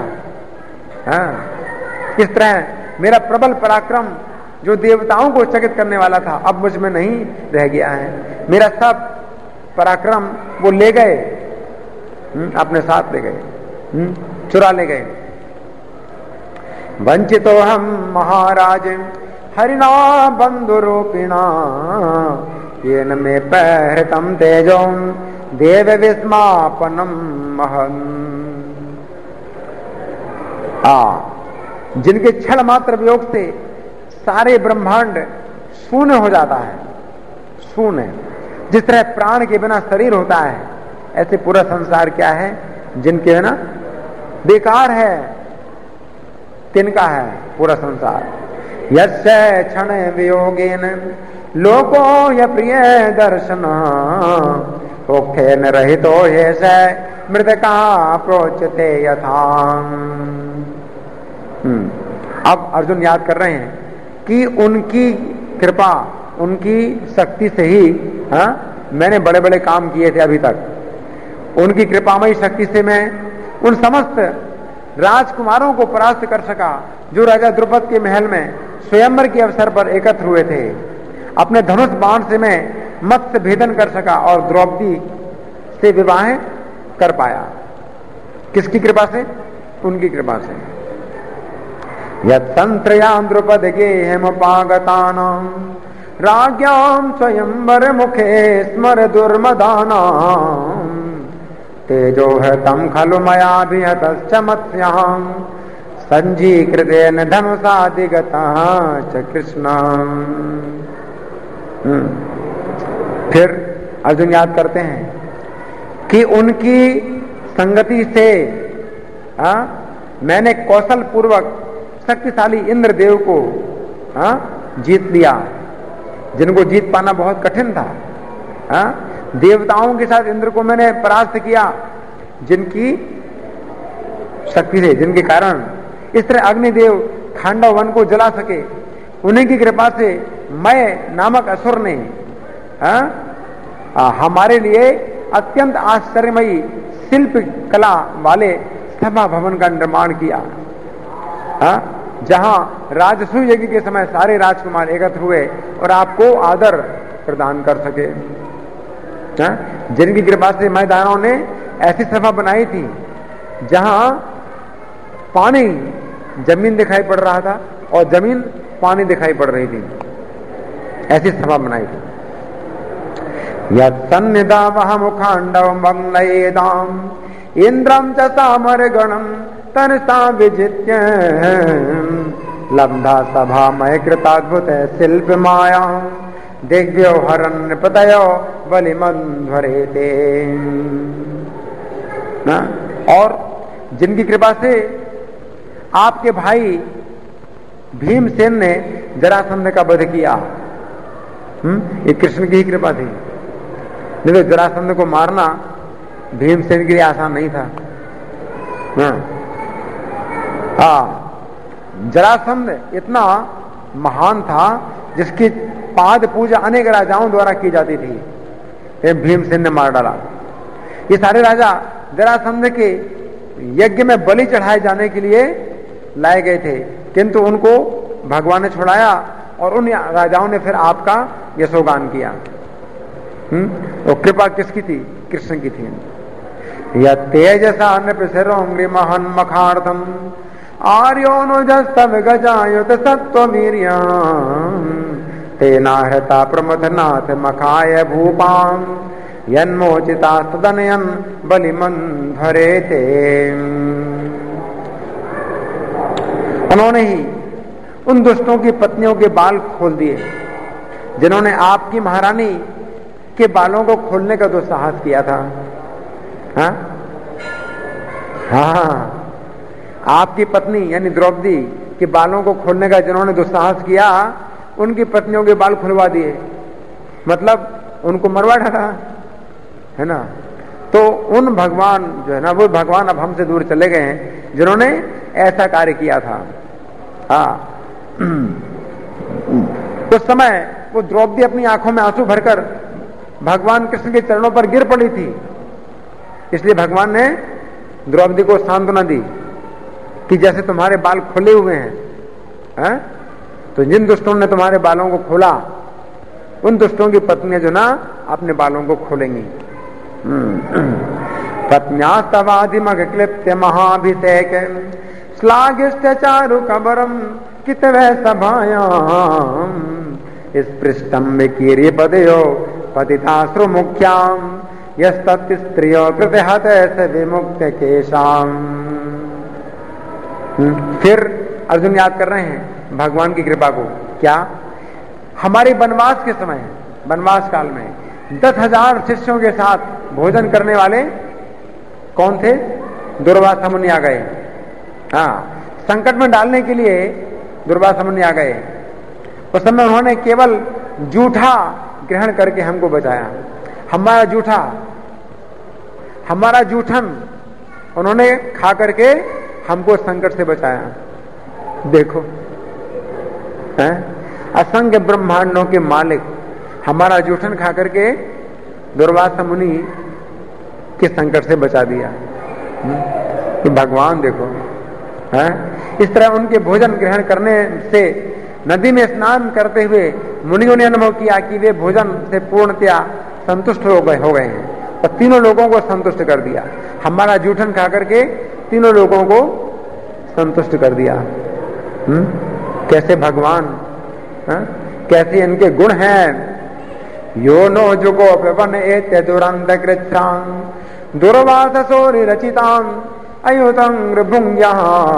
हाँ, इस तरह मेरा प्रबल पराक्रम जो देवताओं को चकित करने वाला था, अब मुझ में नहीं रह गया है। मेरा सब पराक्रम वो ले गए, अपने साथ ले गए, चुरा ले गए। वंचितो हम महाराज हरिणा बंधुरूपिणा येन में पहृतम तेजो देव विस्मापनम महन। जिनके क्षण मात्र वियोग से सारे ब्रह्मांड शून्य हो जाता है, शून्य। जिस तरह प्राण के बिना शरीर होता है, ऐसे पूरा संसार क्या है, जिनके बिना बेकार है, तिनका है पूरा संसार। यस्य क्षण वियोगेन लोको य प्रिय दर्शन ओखेन रहितो ये स मृतका प्रोचते यथा। अब अर्जुन याद कर रहे हैं कि उनकी कृपा, उनकी शक्ति से ही मैंने बड़े बड़े काम किए थे अभी तक। उनकी कृपामयी शक्ति से मैं उन समस्त राजकुमारों को परास्त कर सका जो राजा द्रुपद के महल में स्वयंवर के अवसर पर एकत्र हुए थे। अपने धनुष बाण से मैं मत्स्य भेदन कर सका और द्रौपदी से विवाह कर पाया। किसकी कृपा से? उनकी कृपा से। यत्तंत्रयां द्रुपद गेहमुपागतानां राज्ञां स्वयंवर मुखे स्मर दुर्मदानां तेजो है तम खलु मयाभिहतश्च मत्स्यां संजीकृतेन धनुषादिगता च कृष्ण। फिर अर्जुन याद करते हैं कि उनकी संगति से मैंने कौशल पूर्वक शक्तिशाली इंद्रदेव को जीत लिया, जिनको जीत पाना बहुत कठिन था। देवताओं के साथ इंद्र को मैंने परास्त किया, जिनकी शक्ति से, जिनके कारण इस तरह अग्निदेव खांडव वन को जला सके। उन्हीं की कृपा से मैं नामक असुर ने हमारे लिए अत्यंत आश्चर्यमयी शिल्प कला वाले सभा भवन का निर्माण किया, जहां राजसूय यज्ञ के समय सारे राजकुमार एकत्र हुए और आपको आदर प्रदान कर सके। जिनकी कृपा से मैदानों ने ऐसी सभा बनाई थी जहां पानी जमीन दिखाई पड़ रहा था और जमीन पानी दिखाई पड़ रही थी, ऐसी सभा बनाई थी। यत्सन्निधावह मुखांडव मंगलयेदाम इंद्रम च सामर गणम तनसा विजित्य लब्धा सभा मय कृताद्भुत शिल्प माया दिव्यो हरन नृपतयो बलिमध्वरे थे। और जिनकी कृपा से आपके भाई भीमसेन ने जरासंध का वध किया, ये कृष्ण की ही कृपा थी। नहीं तो जरासंध को मारना भीमसेन के लिए आसान नहीं था। जरासंध इतना महान था जिसकी पाद पूजा अनेक राजाओं द्वारा की जाती थी, भीमसेन ने मार डाला। ये सारे राजा जरासंध के यज्ञ में बलि चढ़ाए जाने के लिए लाए गए थे, किंतु उनको भगवान ने छुड़ाया और उन राजाओं ने फिर आपका यशोगान किया। तो कृपा किसकी थी? कृष्ण की थी। यह तेजसा नृपसिरोंग्रि महन मखार्थम आर्योनुजस्तव गजायुत सत्ववीर्यं तेना हृता प्रमथनाथ मखाय भूपां यन्मोचिता सदनयन बलिमन्धरे ते। उन्होंने ही उन दुष्टों की पत्नियों के बाल खोल दिए जिन्होंने आपकी महारानी के बालों को खोलने का दुस्साहस किया था। हाँ, आपकी पत्नी यानी द्रौपदी के बालों को खोलने का जिन्होंने दुस्साहस किया, उनकी पत्नियों के बाल खुलवा दिए, मतलब उनको मरवा डाला, है ना। तो उन भगवान जो है ना, वो भगवान अब हमसे दूर चले गए हैं जिन्होंने ऐसा कार्य किया था। हाँ, उस समय वो द्रौपदी अपनी आंखों में आंसू भरकर भगवान कृष्ण के चरणों पर गिर पड़ी थी। इसलिए भगवान ने द्रौपदी को सांत्वना दी कि जैसे तुम्हारे बाल खुले हुए हैं, तो जिन दुष्टों ने तुम्हारे बालों को खोला, उन दुष्टों की पत्नियां जो ना अपने बालों को खोलेंगी। पत्न्यास्तवाधिमग क्लिप्त महाभिषेक श्लाघिष्ट चारु कबरम कितवै सभायाम स्पृष्टम विकीर्य पदयो पतिताश्रु मुख्याम यस्तत् स्त्रियो कृते हत विमुक्त केशाम। फिर अर्जुन याद कर रहे हैं भगवान की कृपा को। क्या? हमारे वनवास के समय, वनवास काल में 10,000 शिष्यों के साथ भोजन करने वाले कौन थे? दुर्वासा मुनि आ गए। हाँ, संकट में डालने के लिए दुर्वासा मुनि आ गए। उस समय उन्होंने केवल जूठा ग्रहण करके हमको बचाया। हमारा जूठन उन्होंने खा करके हमको संकट से बचाया। देखो, असंख्य ब्रह्मांडों के मालिक हमारा जूठन खा करके दुर्वासा मुनि के संकट से बचा दिया। कि भगवान देखो, इस तरह उनके भोजन ग्रहण करने से नदी में स्नान करते हुए मुनियों ने अनुभव किया कि वे भोजन से पूर्णतया संतुष्ट हो गए हैं और तीनों लोगों को संतुष्ट कर दिया। हमारा जूठन खा करके तीनों लोगों को संतुष्ट कर दिया। कैसे भगवान, कैसे इनके गुण हैं। यो नो जुगो पवन एत्य दुरंत कृच्छां दुर्वाससोरि रचितां अयुतं भुंग्या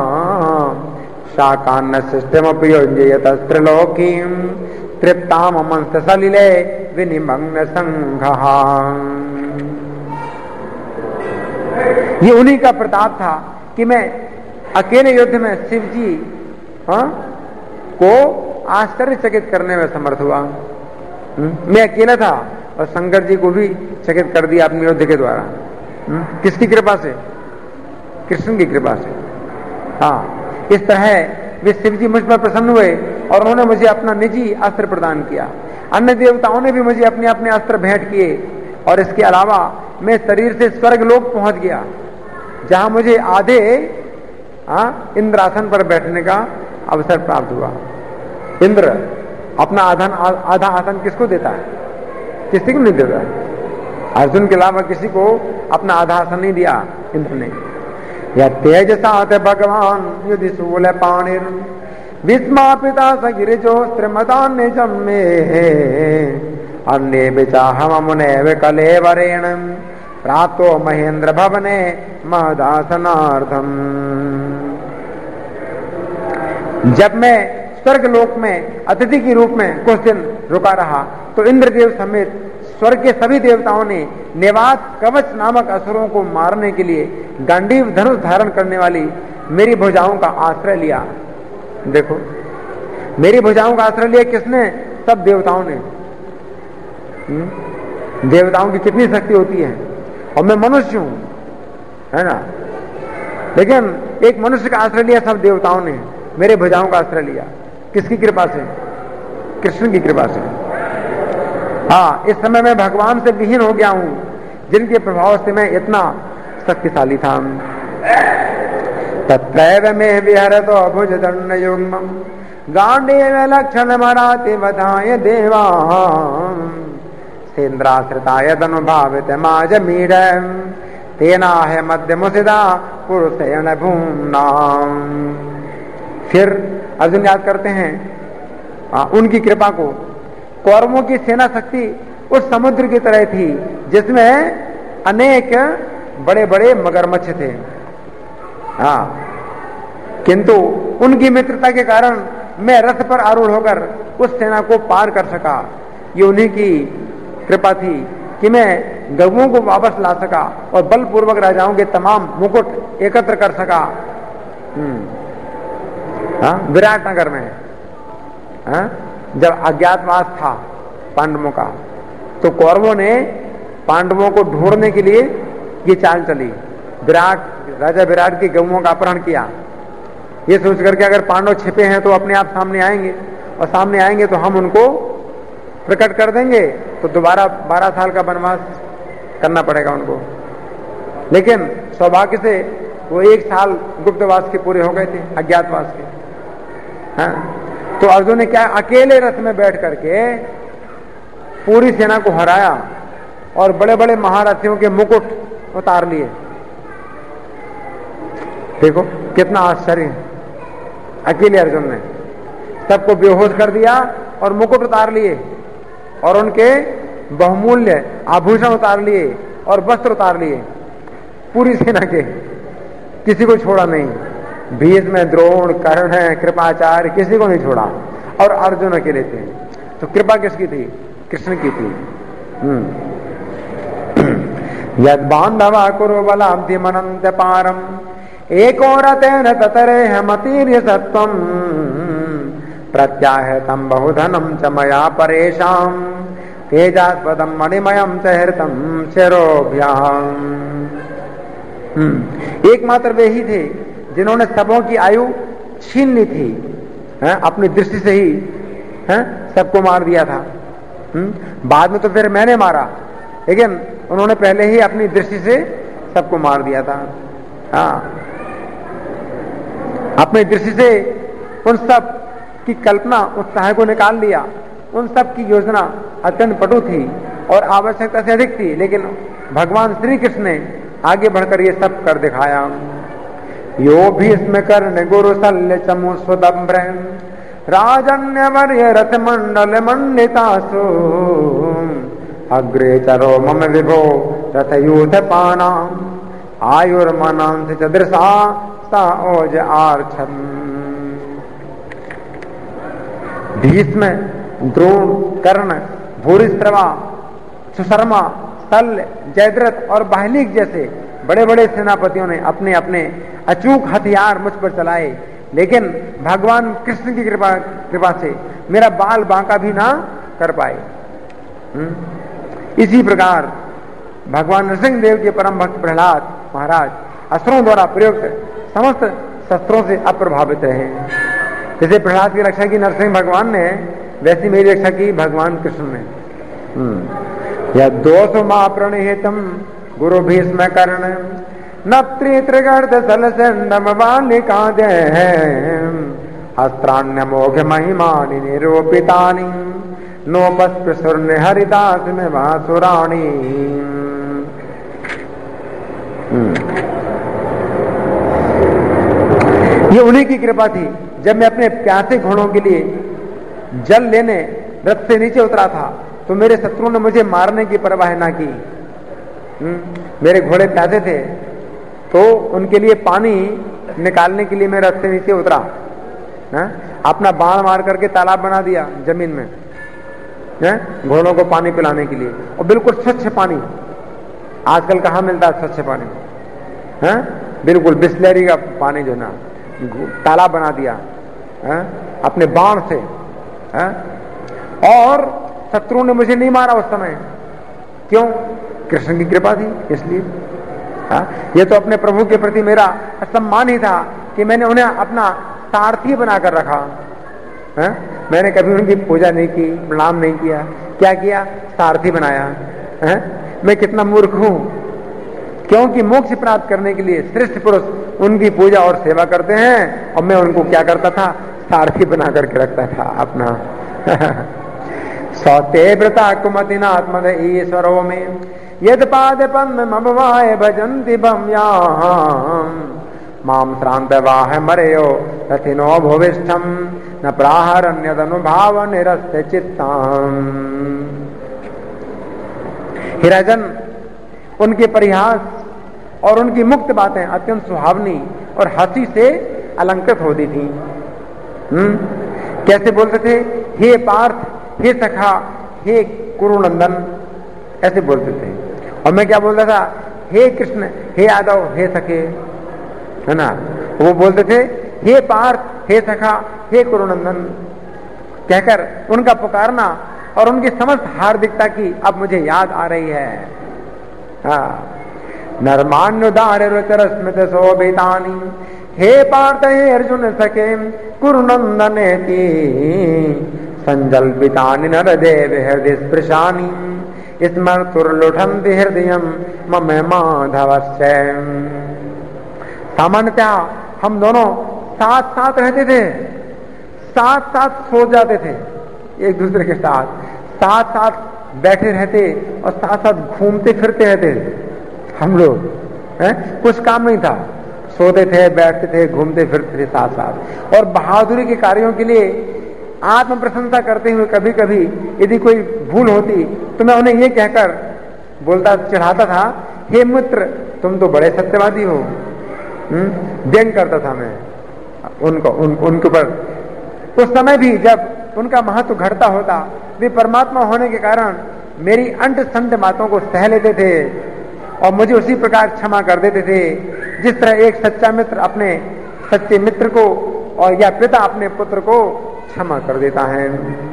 शाकान्न सिष्टमपयोजयत त्रिलोकीं तृप्ताम मंस सलिले विनिमग्न संघः। ये उन्हीं का प्रताप था कि मैं अकेले युद्ध में शिव जी को आश्चर्यचकित करने में समर्थ हुआ। मैं अकेला था और शंकर जी को भी चकित कर दिया अपने युद्ध के द्वारा। किसकी कृपा से? कृष्ण की कृपा से। हाँ, इस तरह वे शिव जी मुझ पर प्रसन्न हुए और उन्होंने मुझे अपना निजी अस्त्र प्रदान किया। अन्य देवताओं ने भी मुझे अपने अपने अस्त्र भेंट किए और इसके अलावा मैं शरीर से स्वर्ग लोक पहुंच गया, जहां मुझे आधे इंद्रासन पर बैठने का अवसर प्राप्त हुआ। इंद्र अपना आधा आसन किसको देता है? किसी को नहीं देता। अर्जुन के अलावा किसी को अपना आधा आसन नहीं दिया इंद्र ने। या तेज साथ भगवान युधि शूल पाणिर विस्मापिता सगिरिजो त्रिमदान्य जम्मे अन्य बिचाहम मुने कलेवरेण प्राप्तो महेंद्र भवने महदासनार्थम। जब मैं स्वर्ग लोक में अतिथि के रूप में कुछ दिन रुका रहा तो इंद्रदेव समेत स्वर्ग के सभी देवताओं ने नेवात कवच नामक असुरों को मारने के लिए गांडीव धनुष धारण करने वाली मेरी भुजाओं का आश्रय लिया। देखो, मेरी भुजाओं का आश्रय लिया किसने? सब देवताओं ने। देवताओं की कितनी शक्ति होती है और मैं मनुष्य हूं, है ना, लेकिन एक मनुष्य का आश्रय लिया सब देवताओं ने। मेरे भुजाओं का आश्रय लिया। किसकी कृपा से? कृष्ण की कृपा से। हाँ, इस समय मैं भगवान से विहीन हो गया हूं, जिनके प्रभाव से मैं इतना शक्तिशाली था। तत्रैव में विहरतो भुज दंड युग्मं गांडीव लक्षण मराति वधाय देवा सेन्द्राश्रिताय तनुभावित माज मीड तेना है मध्य मुसिदा पुरुषेण भूम्ना। फिर अर्जुन याद करते हैं उनकी कृपा को। कौरवों की सेना शक्ति उस समुद्र की तरह थी जिसमें अनेक बड़े बड़े मगरमच्छ थे। हाँ, किंतु उनकी मित्रता के कारण मैं रथ पर आरूढ़ होकर उस सेना को पार कर सका। ये उन्हीं की कृपा थी कि मैं गौओं को वापस ला सका और बलपूर्वक राजाओं के तमाम मुकुट एकत्र कर सका। विराट नगर में जब अज्ञातवास था पांडवों का, तो कौरवों ने पांडवों को ढूंढने के लिए ये चाल चली। राजा विराट की गौओं का अपहरण किया, ये सोच करके अगर पांडव छिपे हैं तो अपने आप सामने आएंगे और सामने आएंगे तो हम उनको प्रकट कर देंगे तो दोबारा 12 साल का वनवास करना पड़ेगा उनको। लेकिन सौभाग्य से वो 1 साल गुप्तवास के पूरे हो गए थे, अज्ञातवास के। हाँ, तो अर्जुन ने क्या, अकेले रथ में बैठ करके पूरी सेना को हराया और बड़े बड़े महारथियों के मुकुट उतार लिए। देखो कितना आश्चर्य है, अकेले अर्जुन ने सबको बेहोश कर दिया और मुकुट उतार लिए और उनके बहुमूल्य आभूषण उतार लिए और वस्त्र उतार लिए पूरी सेना के, किसी को छोड़ा नहीं। भीष्म, द्रोण, कर्ण, कृपाचार्य, किसी को नहीं छोड़ा और अर्जुन अकेले थे। तो कृपा किसकी थी? कृष्ण की थी। यद बांधवा कुरु बलाम धीमनंत पारम एको रतेन ततरे मतीर्य सत्वम प्रत्याहतम बहुधनम च मया परेशाम तेजास्पदम मणिमयम च हृतम शिरोभ्याम। एकमात्र वे ही थे जिन्होंने सबों की आयु छीन ली थी, अपनी दृष्टि से ही सबको मार दिया था। बाद में तो फिर मैंने मारा, लेकिन उन्होंने पहले ही अपनी दृष्टि से सबको मार दिया था। हाँ, अपनी दृष्टि से उन सब की कल्पना, उत्साह को निकाल लिया। उन सब की योजना अत्यंत पटु थी और आवश्यकता से अधिक थी, लेकिन भगवान श्री कृष्ण ने आगे बढ़कर ये सब कर दिखाया। यो भीष्म कर्ण गुरु शल्य चमु स्वदम्भ्र राजन्यवर्य रथ मंडल मंडितासु अग्रे चरो मम विभो रथ यूथ पानाम आयुर्मनांस चदृशा सा ओज आर्छन। भीष्म, द्रोण, कर्ण, भूरिश्रवा, सुशर्मा, शल्य, जयद्रथ और बाहलिक जैसे बड़े बड़े सेनापतियों ने अपने अपने अचूक हथियार मुझ पर चलाए, लेकिन भगवान कृष्ण की कृपा से मेरा बाल बांका भी ना कर पाए। इसी प्रकार भगवान नरसिंह देव के परम भक्त प्रहलाद महाराज अस्त्रों द्वारा प्रयुक्त समस्त शस्त्रों से अप्रभावित रहे। जैसे प्रहलाद की रक्षा की नरसिंह भगवान ने, वैसी मेरी रक्षा की भगवान कृष्ण ने। यह दोष मा प्रणिहितम गुरु भीष्म कर्ण नप्त्री त्रिगर्द सलसंडम बालिकादे अस्त्राण्य मोघ महिमानि निरूपितानि नोपस्पृशुर्नि हरिदास में वासुराणी। ये उन्हीं की कृपा थी। जब मैं अपने प्यासे घोड़ों के लिए जल लेने रथ से नीचे उतरा था तो मेरे शत्रुओं ने मुझे मारने की परवाह ना की। मेरे घोड़े प्यासे थे तो उनके लिए पानी निकालने के लिए मैं रथ से नीचे उतरा, अपना बाण मार करके तालाब बना दिया जमीन में घोड़ों को पानी पिलाने के लिए, और बिल्कुल स्वच्छ पानी। आजकल कहाँ मिलता है स्वच्छ पानी? बिल्कुल बिस्लेरी का पानी जो ना, तालाब बना दिया अपने बाण से। और शत्रुओं ने मुझे नहीं मारा उस समय। क्यों? कृष्ण की कृपा थी इसलिए। ये तो अपने प्रभु के प्रति मेरा सम्मान ही था कि मैंने उन्हें अपना सारथी बनाकर रखा। मैंने कभी उनकी पूजा नहीं की, प्रणाम नहीं किया। क्या किया? सारथी बनाया। मैं कितना मूर्ख हूं, क्योंकि मोक्ष प्राप्त करने के लिए श्रेष्ठ पुरुष उनकी पूजा और सेवा करते हैं, और मैं उनको क्या करता था? सारथी बना करके रखता था अपना। सौते व्रता कुमतिनात्मद ईश्वरो में यद पाद पद्ममवाय भजन्ति भव्याम माम श्रांत वाह मरेयो रथिनो भूविष्ठम न प्राहरण्यदनुभाव निरस्त चित्ताम। हे राजन, उनके परिहास और उनकी मुक्त बातें अत्यंत सुहावनी और हंसी से अलंकृत होती थी। कैसे बोलते थे? हे पार्थ, हे सखा, हे कुरुनंदन, ऐसे बोलते थे। और मैं क्या बोलता था? हे कृष्ण, हे यादव, हे सखे, है ना। वो बोलते थे हे पार्थ, हे सखा, हे कुरुनंदन कहकर उनका पुकारना और उनकी समस्त हार्दिकता की अब मुझे याद आ रही है। नरमान्युदार रुचरस्मित शोभितानि हे पार्थ, हे अर्जुन सखे कुरुनंदनेति संजल्पितानि नरदेव हृदय स्पृशानि स्मर्तुर्लुठन्ति हृदयं मम माधवस्य। सामान्यतः हम दोनों साथ साथ रहते थे, साथ साथ सो जाते थे, एक दूसरे के साथ साथ साथ बैठे रहते और साथ साथ घूमते फिरते रहते हम लोग। कुछ काम नहीं था, सोते थे, बैठते थे, घूमते फिरते थे साथ साथ। और बहादुरी के कार्यों के लिए आत्म प्रशंसा करते हुए कभी कभी यदि कोई भूल होती तो मैं उन्हें ये कहकर बोलता, चढ़ाता था, हे मित्र तुम तो बड़े सत्यवादी हो। व्यंग करता था मैं उनके ऊपर। उस समय भी जब उनका महत्व घटता होता, वे परमात्मा होने के कारण मेरी अंट संत बातों को सह लेते थे और मुझे उसी प्रकार क्षमा कर देते थे जिस तरह एक सच्चा मित्र अपने सच्चे मित्र को और या पिता अपने पुत्र को क्षमा कर देता है।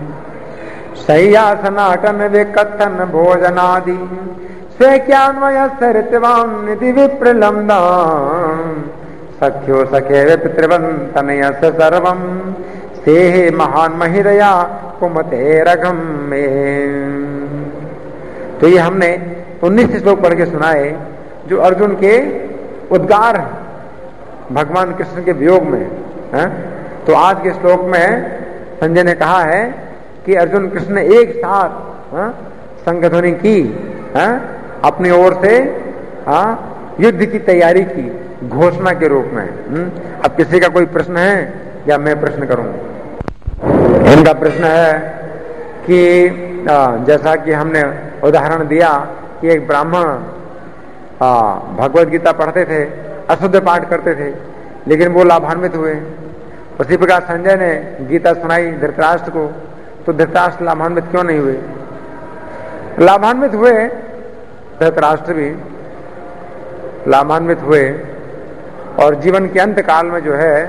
शय्यासनाटन वे कथन भोजनादि स्वेक्यान्वय सरितवान निधि विप्रलम्बा सख्यो सखे वे पितृवंतनयस सर्वम से महान महिरया कुमते रघम में। तो ये हमने 19 श्लोक पढ़ के सुनाए जो अर्जुन के उद्गार भगवान कृष्ण के वियोग में है? तो आज के श्लोक में संजय ने कहा है कि अर्जुन कृष्ण ने एक साथ संगध्वनि की अपनी ओर से युद्ध की तैयारी की घोषणा के रूप में। अब किसी का कोई प्रश्न है या मैं प्रश्न करूं? इनका प्रश्न है कि जैसा कि हमने उदाहरण दिया कि एक ब्राह्मण भगवत गीता पढ़ते थे, अशुद्ध पाठ करते थे, लेकिन वो लाभान्वित हुए। उसी प्रकार संजय ने गीता सुनाई धृतराष्ट्र को, तो धृतराष्ट्र लाभान्वित क्यों नहीं हुए? लाभान्वित हुए, धृतराष्ट्र भी लाभान्वित हुए और जीवन के अंत काल में जो है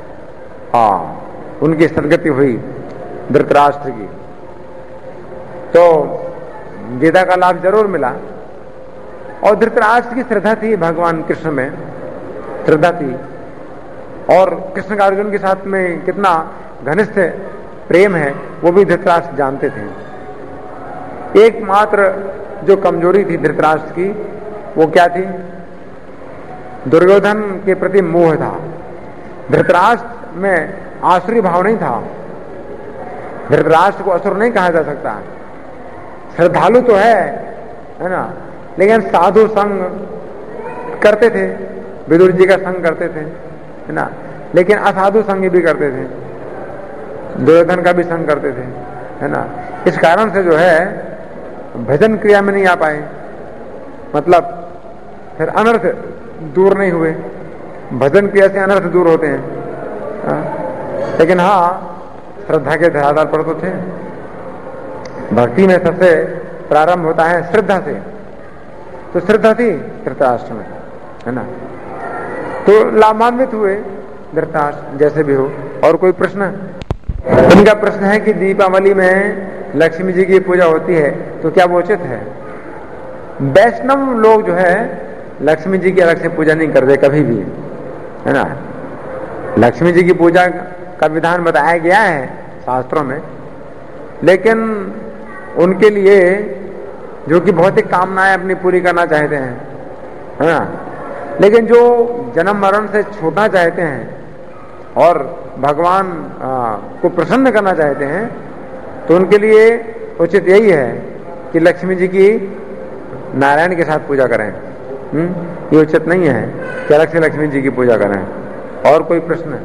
उनकी सदगति हुई धृतराष्ट्र की। तो गीता का लाभ जरूर मिला और धृतराष्ट्र की श्रद्धा थी भगवान कृष्ण में, श्रद्धा थी। और कृष्ण का अर्जुन के साथ में कितना घनिष्ठ प्रेम है वो भी धृतराष्ट्र जानते थे। एकमात्र जो कमजोरी थी धृतराष्ट्र की वो क्या थी? दुर्योधन के प्रति मोह था। धृतराष्ट्र में आसुरी भाव नहीं था। धृतराष्ट्र को असुर नहीं कहा जा सकता। श्रद्धालु तो है ना, लेकिन साधु संग करते थे, विदुर जी का संग करते थे, है ना, लेकिन असाधु संग भी करते थे, दुर्योधन का भी संग करते थे, है ना। इस कारण से जो है भजन क्रिया में नहीं आ पाए, मतलब फिर अनर्थ दूर नहीं हुए। भजन क्रिया से अनर्थ दूर होते हैं, लेकिन हाँ श्रद्धा के आधार पर तो थे। भक्ति में सबसे प्रारंभ होता है श्रद्धा से, तो श्रद्धा थी धृतराष्ट्र में, है ना। तो लाभान्वित हुए धृतराष्ट्र जैसे भी हो। और कोई प्रश्न? इनका प्रश्न है कि दीपावली में लक्ष्मी जी की पूजा होती है तो क्या वो उचित है? वैष्णव लोग जो है लक्ष्मी जी की अलग से पूजा नहीं करते कभी भी, है ना। लक्ष्मी जी की पूजा का विधान बताया गया है शास्त्रों में, लेकिन उनके लिए जो कि भौतिक कामनाएं अपनी पूरी करना चाहते हैं, है ना, लेकिन जो जन्म मरण से छूटना चाहते हैं और भगवान को प्रसन्न करना चाहते हैं, तो उनके लिए उचित यही है कि लक्ष्मी जी की नारायण के साथ पूजा करें। ये उचित नहीं है कि अलग से लक्ष्मी जी की पूजा करें। और कोई प्रश्न?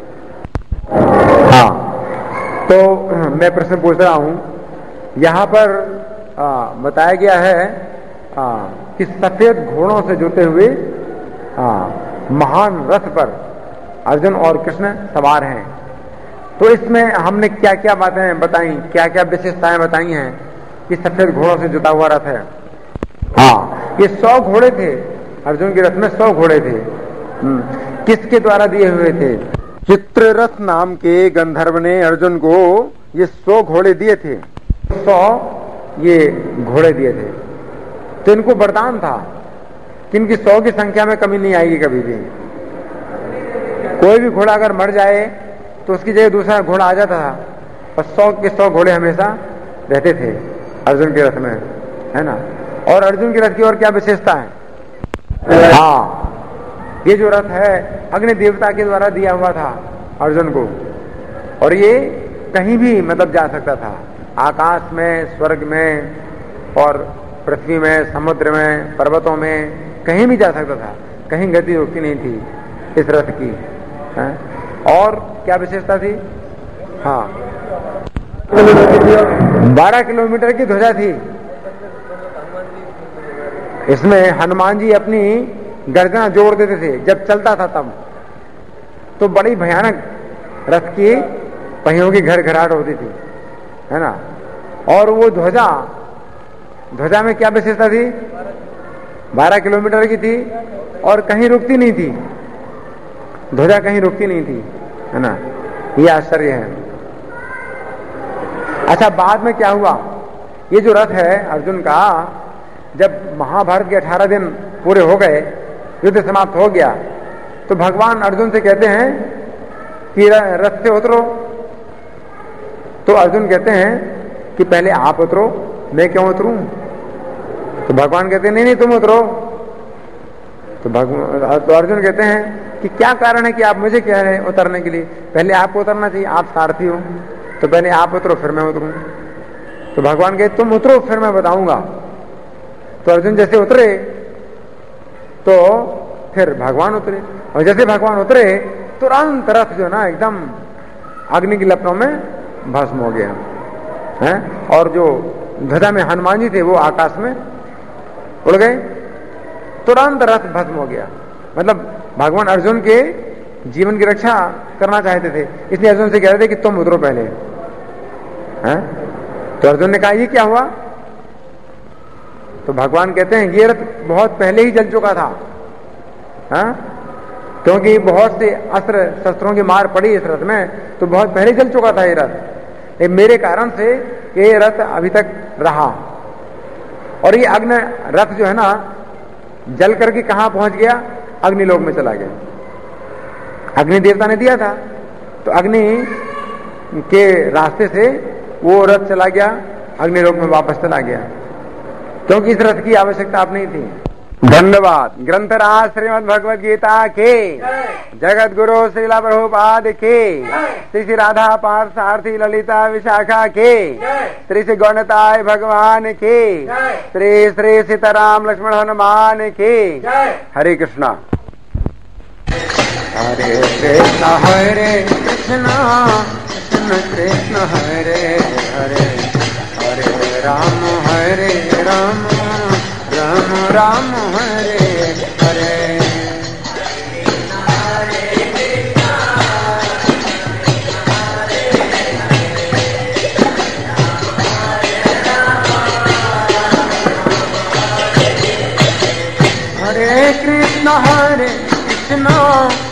हाँ, तो मैं प्रश्न पूछ रहा हूं। यहां पर बताया गया है कि सफेद घोड़ों से जुटे हुए महान रथ पर अर्जुन और कृष्ण सवार हैं। तो इसमें हमने क्या क्या बातें बताई, क्या क्या विशेषताएं बताई हैं कि सफेद घोड़ों से जुटा हुआ रथ है। हाँ, ये 100 घोड़े थे, अर्जुन के रथ में 100 घोड़े थे। किसके द्वारा दिए हुए थे? चित्ररथ नाम के गंधर्व ने अर्जुन को ये 100 घोड़े दिए थे। 100 ये घोड़े दिए थे, तो इनको वरदान था कि इनकी 100 की संख्या में कमी नहीं आएगी कभी भी। कोई भी घोड़ा अगर मर जाए तो उसकी जगह दूसरा घोड़ा आ जाता था, और 100 के 100 घोड़े हमेशा रहते थे अर्जुन के रथ में, है ना। और अर्जुन के रथ की और क्या विशेषता है? हाँ, ये जो रथ है अग्नि देवता के द्वारा दिया हुआ था अर्जुन को, और ये कहीं भी मतलब जा सकता था, आकाश में, स्वर्ग में, और पृथ्वी में, समुद्र में, पर्वतों में, कहीं भी जा सकता था, कहीं गति रोकती नहीं थी इस रथ की, है? और क्या विशेषता थी? हाँ, 12 किलोमीटर की ध्वजा थी। इसमें हनुमान जी अपनी गर्दन जोड़ देते थे जब चलता था तब, तो बड़ी भयानक रथ की पहियों की घरघराहट होती थी, है ना। और वो ध्वजा में क्या विशेषता थी? 12 किलोमीटर की थी और कहीं रुकती नहीं थी, ध्वजा कहीं रुकती नहीं थी, है ना। ये आश्चर्य है। अच्छा, बाद में क्या हुआ? ये जो रथ है अर्जुन का, जब महाभारत के 18 दिन पूरे हो गए, युद्ध समाप्त हो गया, तो भगवान अर्जुन से कहते हैं कि रथ से उतरो। तो अर्जुन कहते हैं कि पहले आप उतरो, मैं क्यों उतरूं? तो भगवान कहते हैं नहीं नहीं तुम उतरो। तो अर्जुन कहते हैं कि क्या कारण है कि आप मुझे कह रहे हैं उतरने के लिए? पहले आपको उतरना चाहिए, आप सारथी हो, तो पहले आप उतरो फिर मैं उतरूं। तो भगवान कहते तुम उतरो फिर मैं बताऊंगा। तो अर्जुन जैसे उतरे तो फिर भगवान उतरे, और जैसे भगवान उतरे तुरंत रथ जो ना एकदम अग्नि की लपटों में भस्म हो गया, है। और जो ध्वजा में हनुमान जी थे वो आकाश में उड़ गए, तुरंत रथ भस्म हो गया। मतलब भगवान अर्जुन के जीवन की रक्षा करना चाहते थे, इसलिए अर्जुन से कह रहे थे कि तुम उतरो पहले, हैं? तो अर्जुन ने कहा ये क्या हुआ? तो भगवान कहते हैं ये रथ बहुत पहले ही जल चुका था, हाँ? क्योंकि बहुत से अस्त्र शस्त्रों की मार पड़ी इस रथ में, तो बहुत पहले जल चुका था ये रथ। ये मेरे कारण से ये रथ अभी तक रहा। और ये अग्नि रथ जो है ना, जल करके कहां पहुंच गया? अग्निलोक में चला गया। अग्नि देवता ने दिया था, तो अग्नि के रास्ते से वो रथ चला गया, अग्निलोक में वापस चला गया, क्योंकि इस रथ की आवश्यकता अब नहीं थी। धन्यवाद। ग्रंथराज श्रीमद् भगवद गीता के, जगत गुरु श्रीला प्रभुपाद के, श्री श्री राधा पार्थ सारथी ललिता विशाखा के, श्री श्री गणताय भगवान के, श्री श्री सीताराम लक्ष्मण हनुमान के। हरे कृष्णा। हरे कृष्णा हरे कृष्णा कृष्ण कृष्ण हरे हरे, हरे राम राम राम हरे हरे। हरे कृष्ण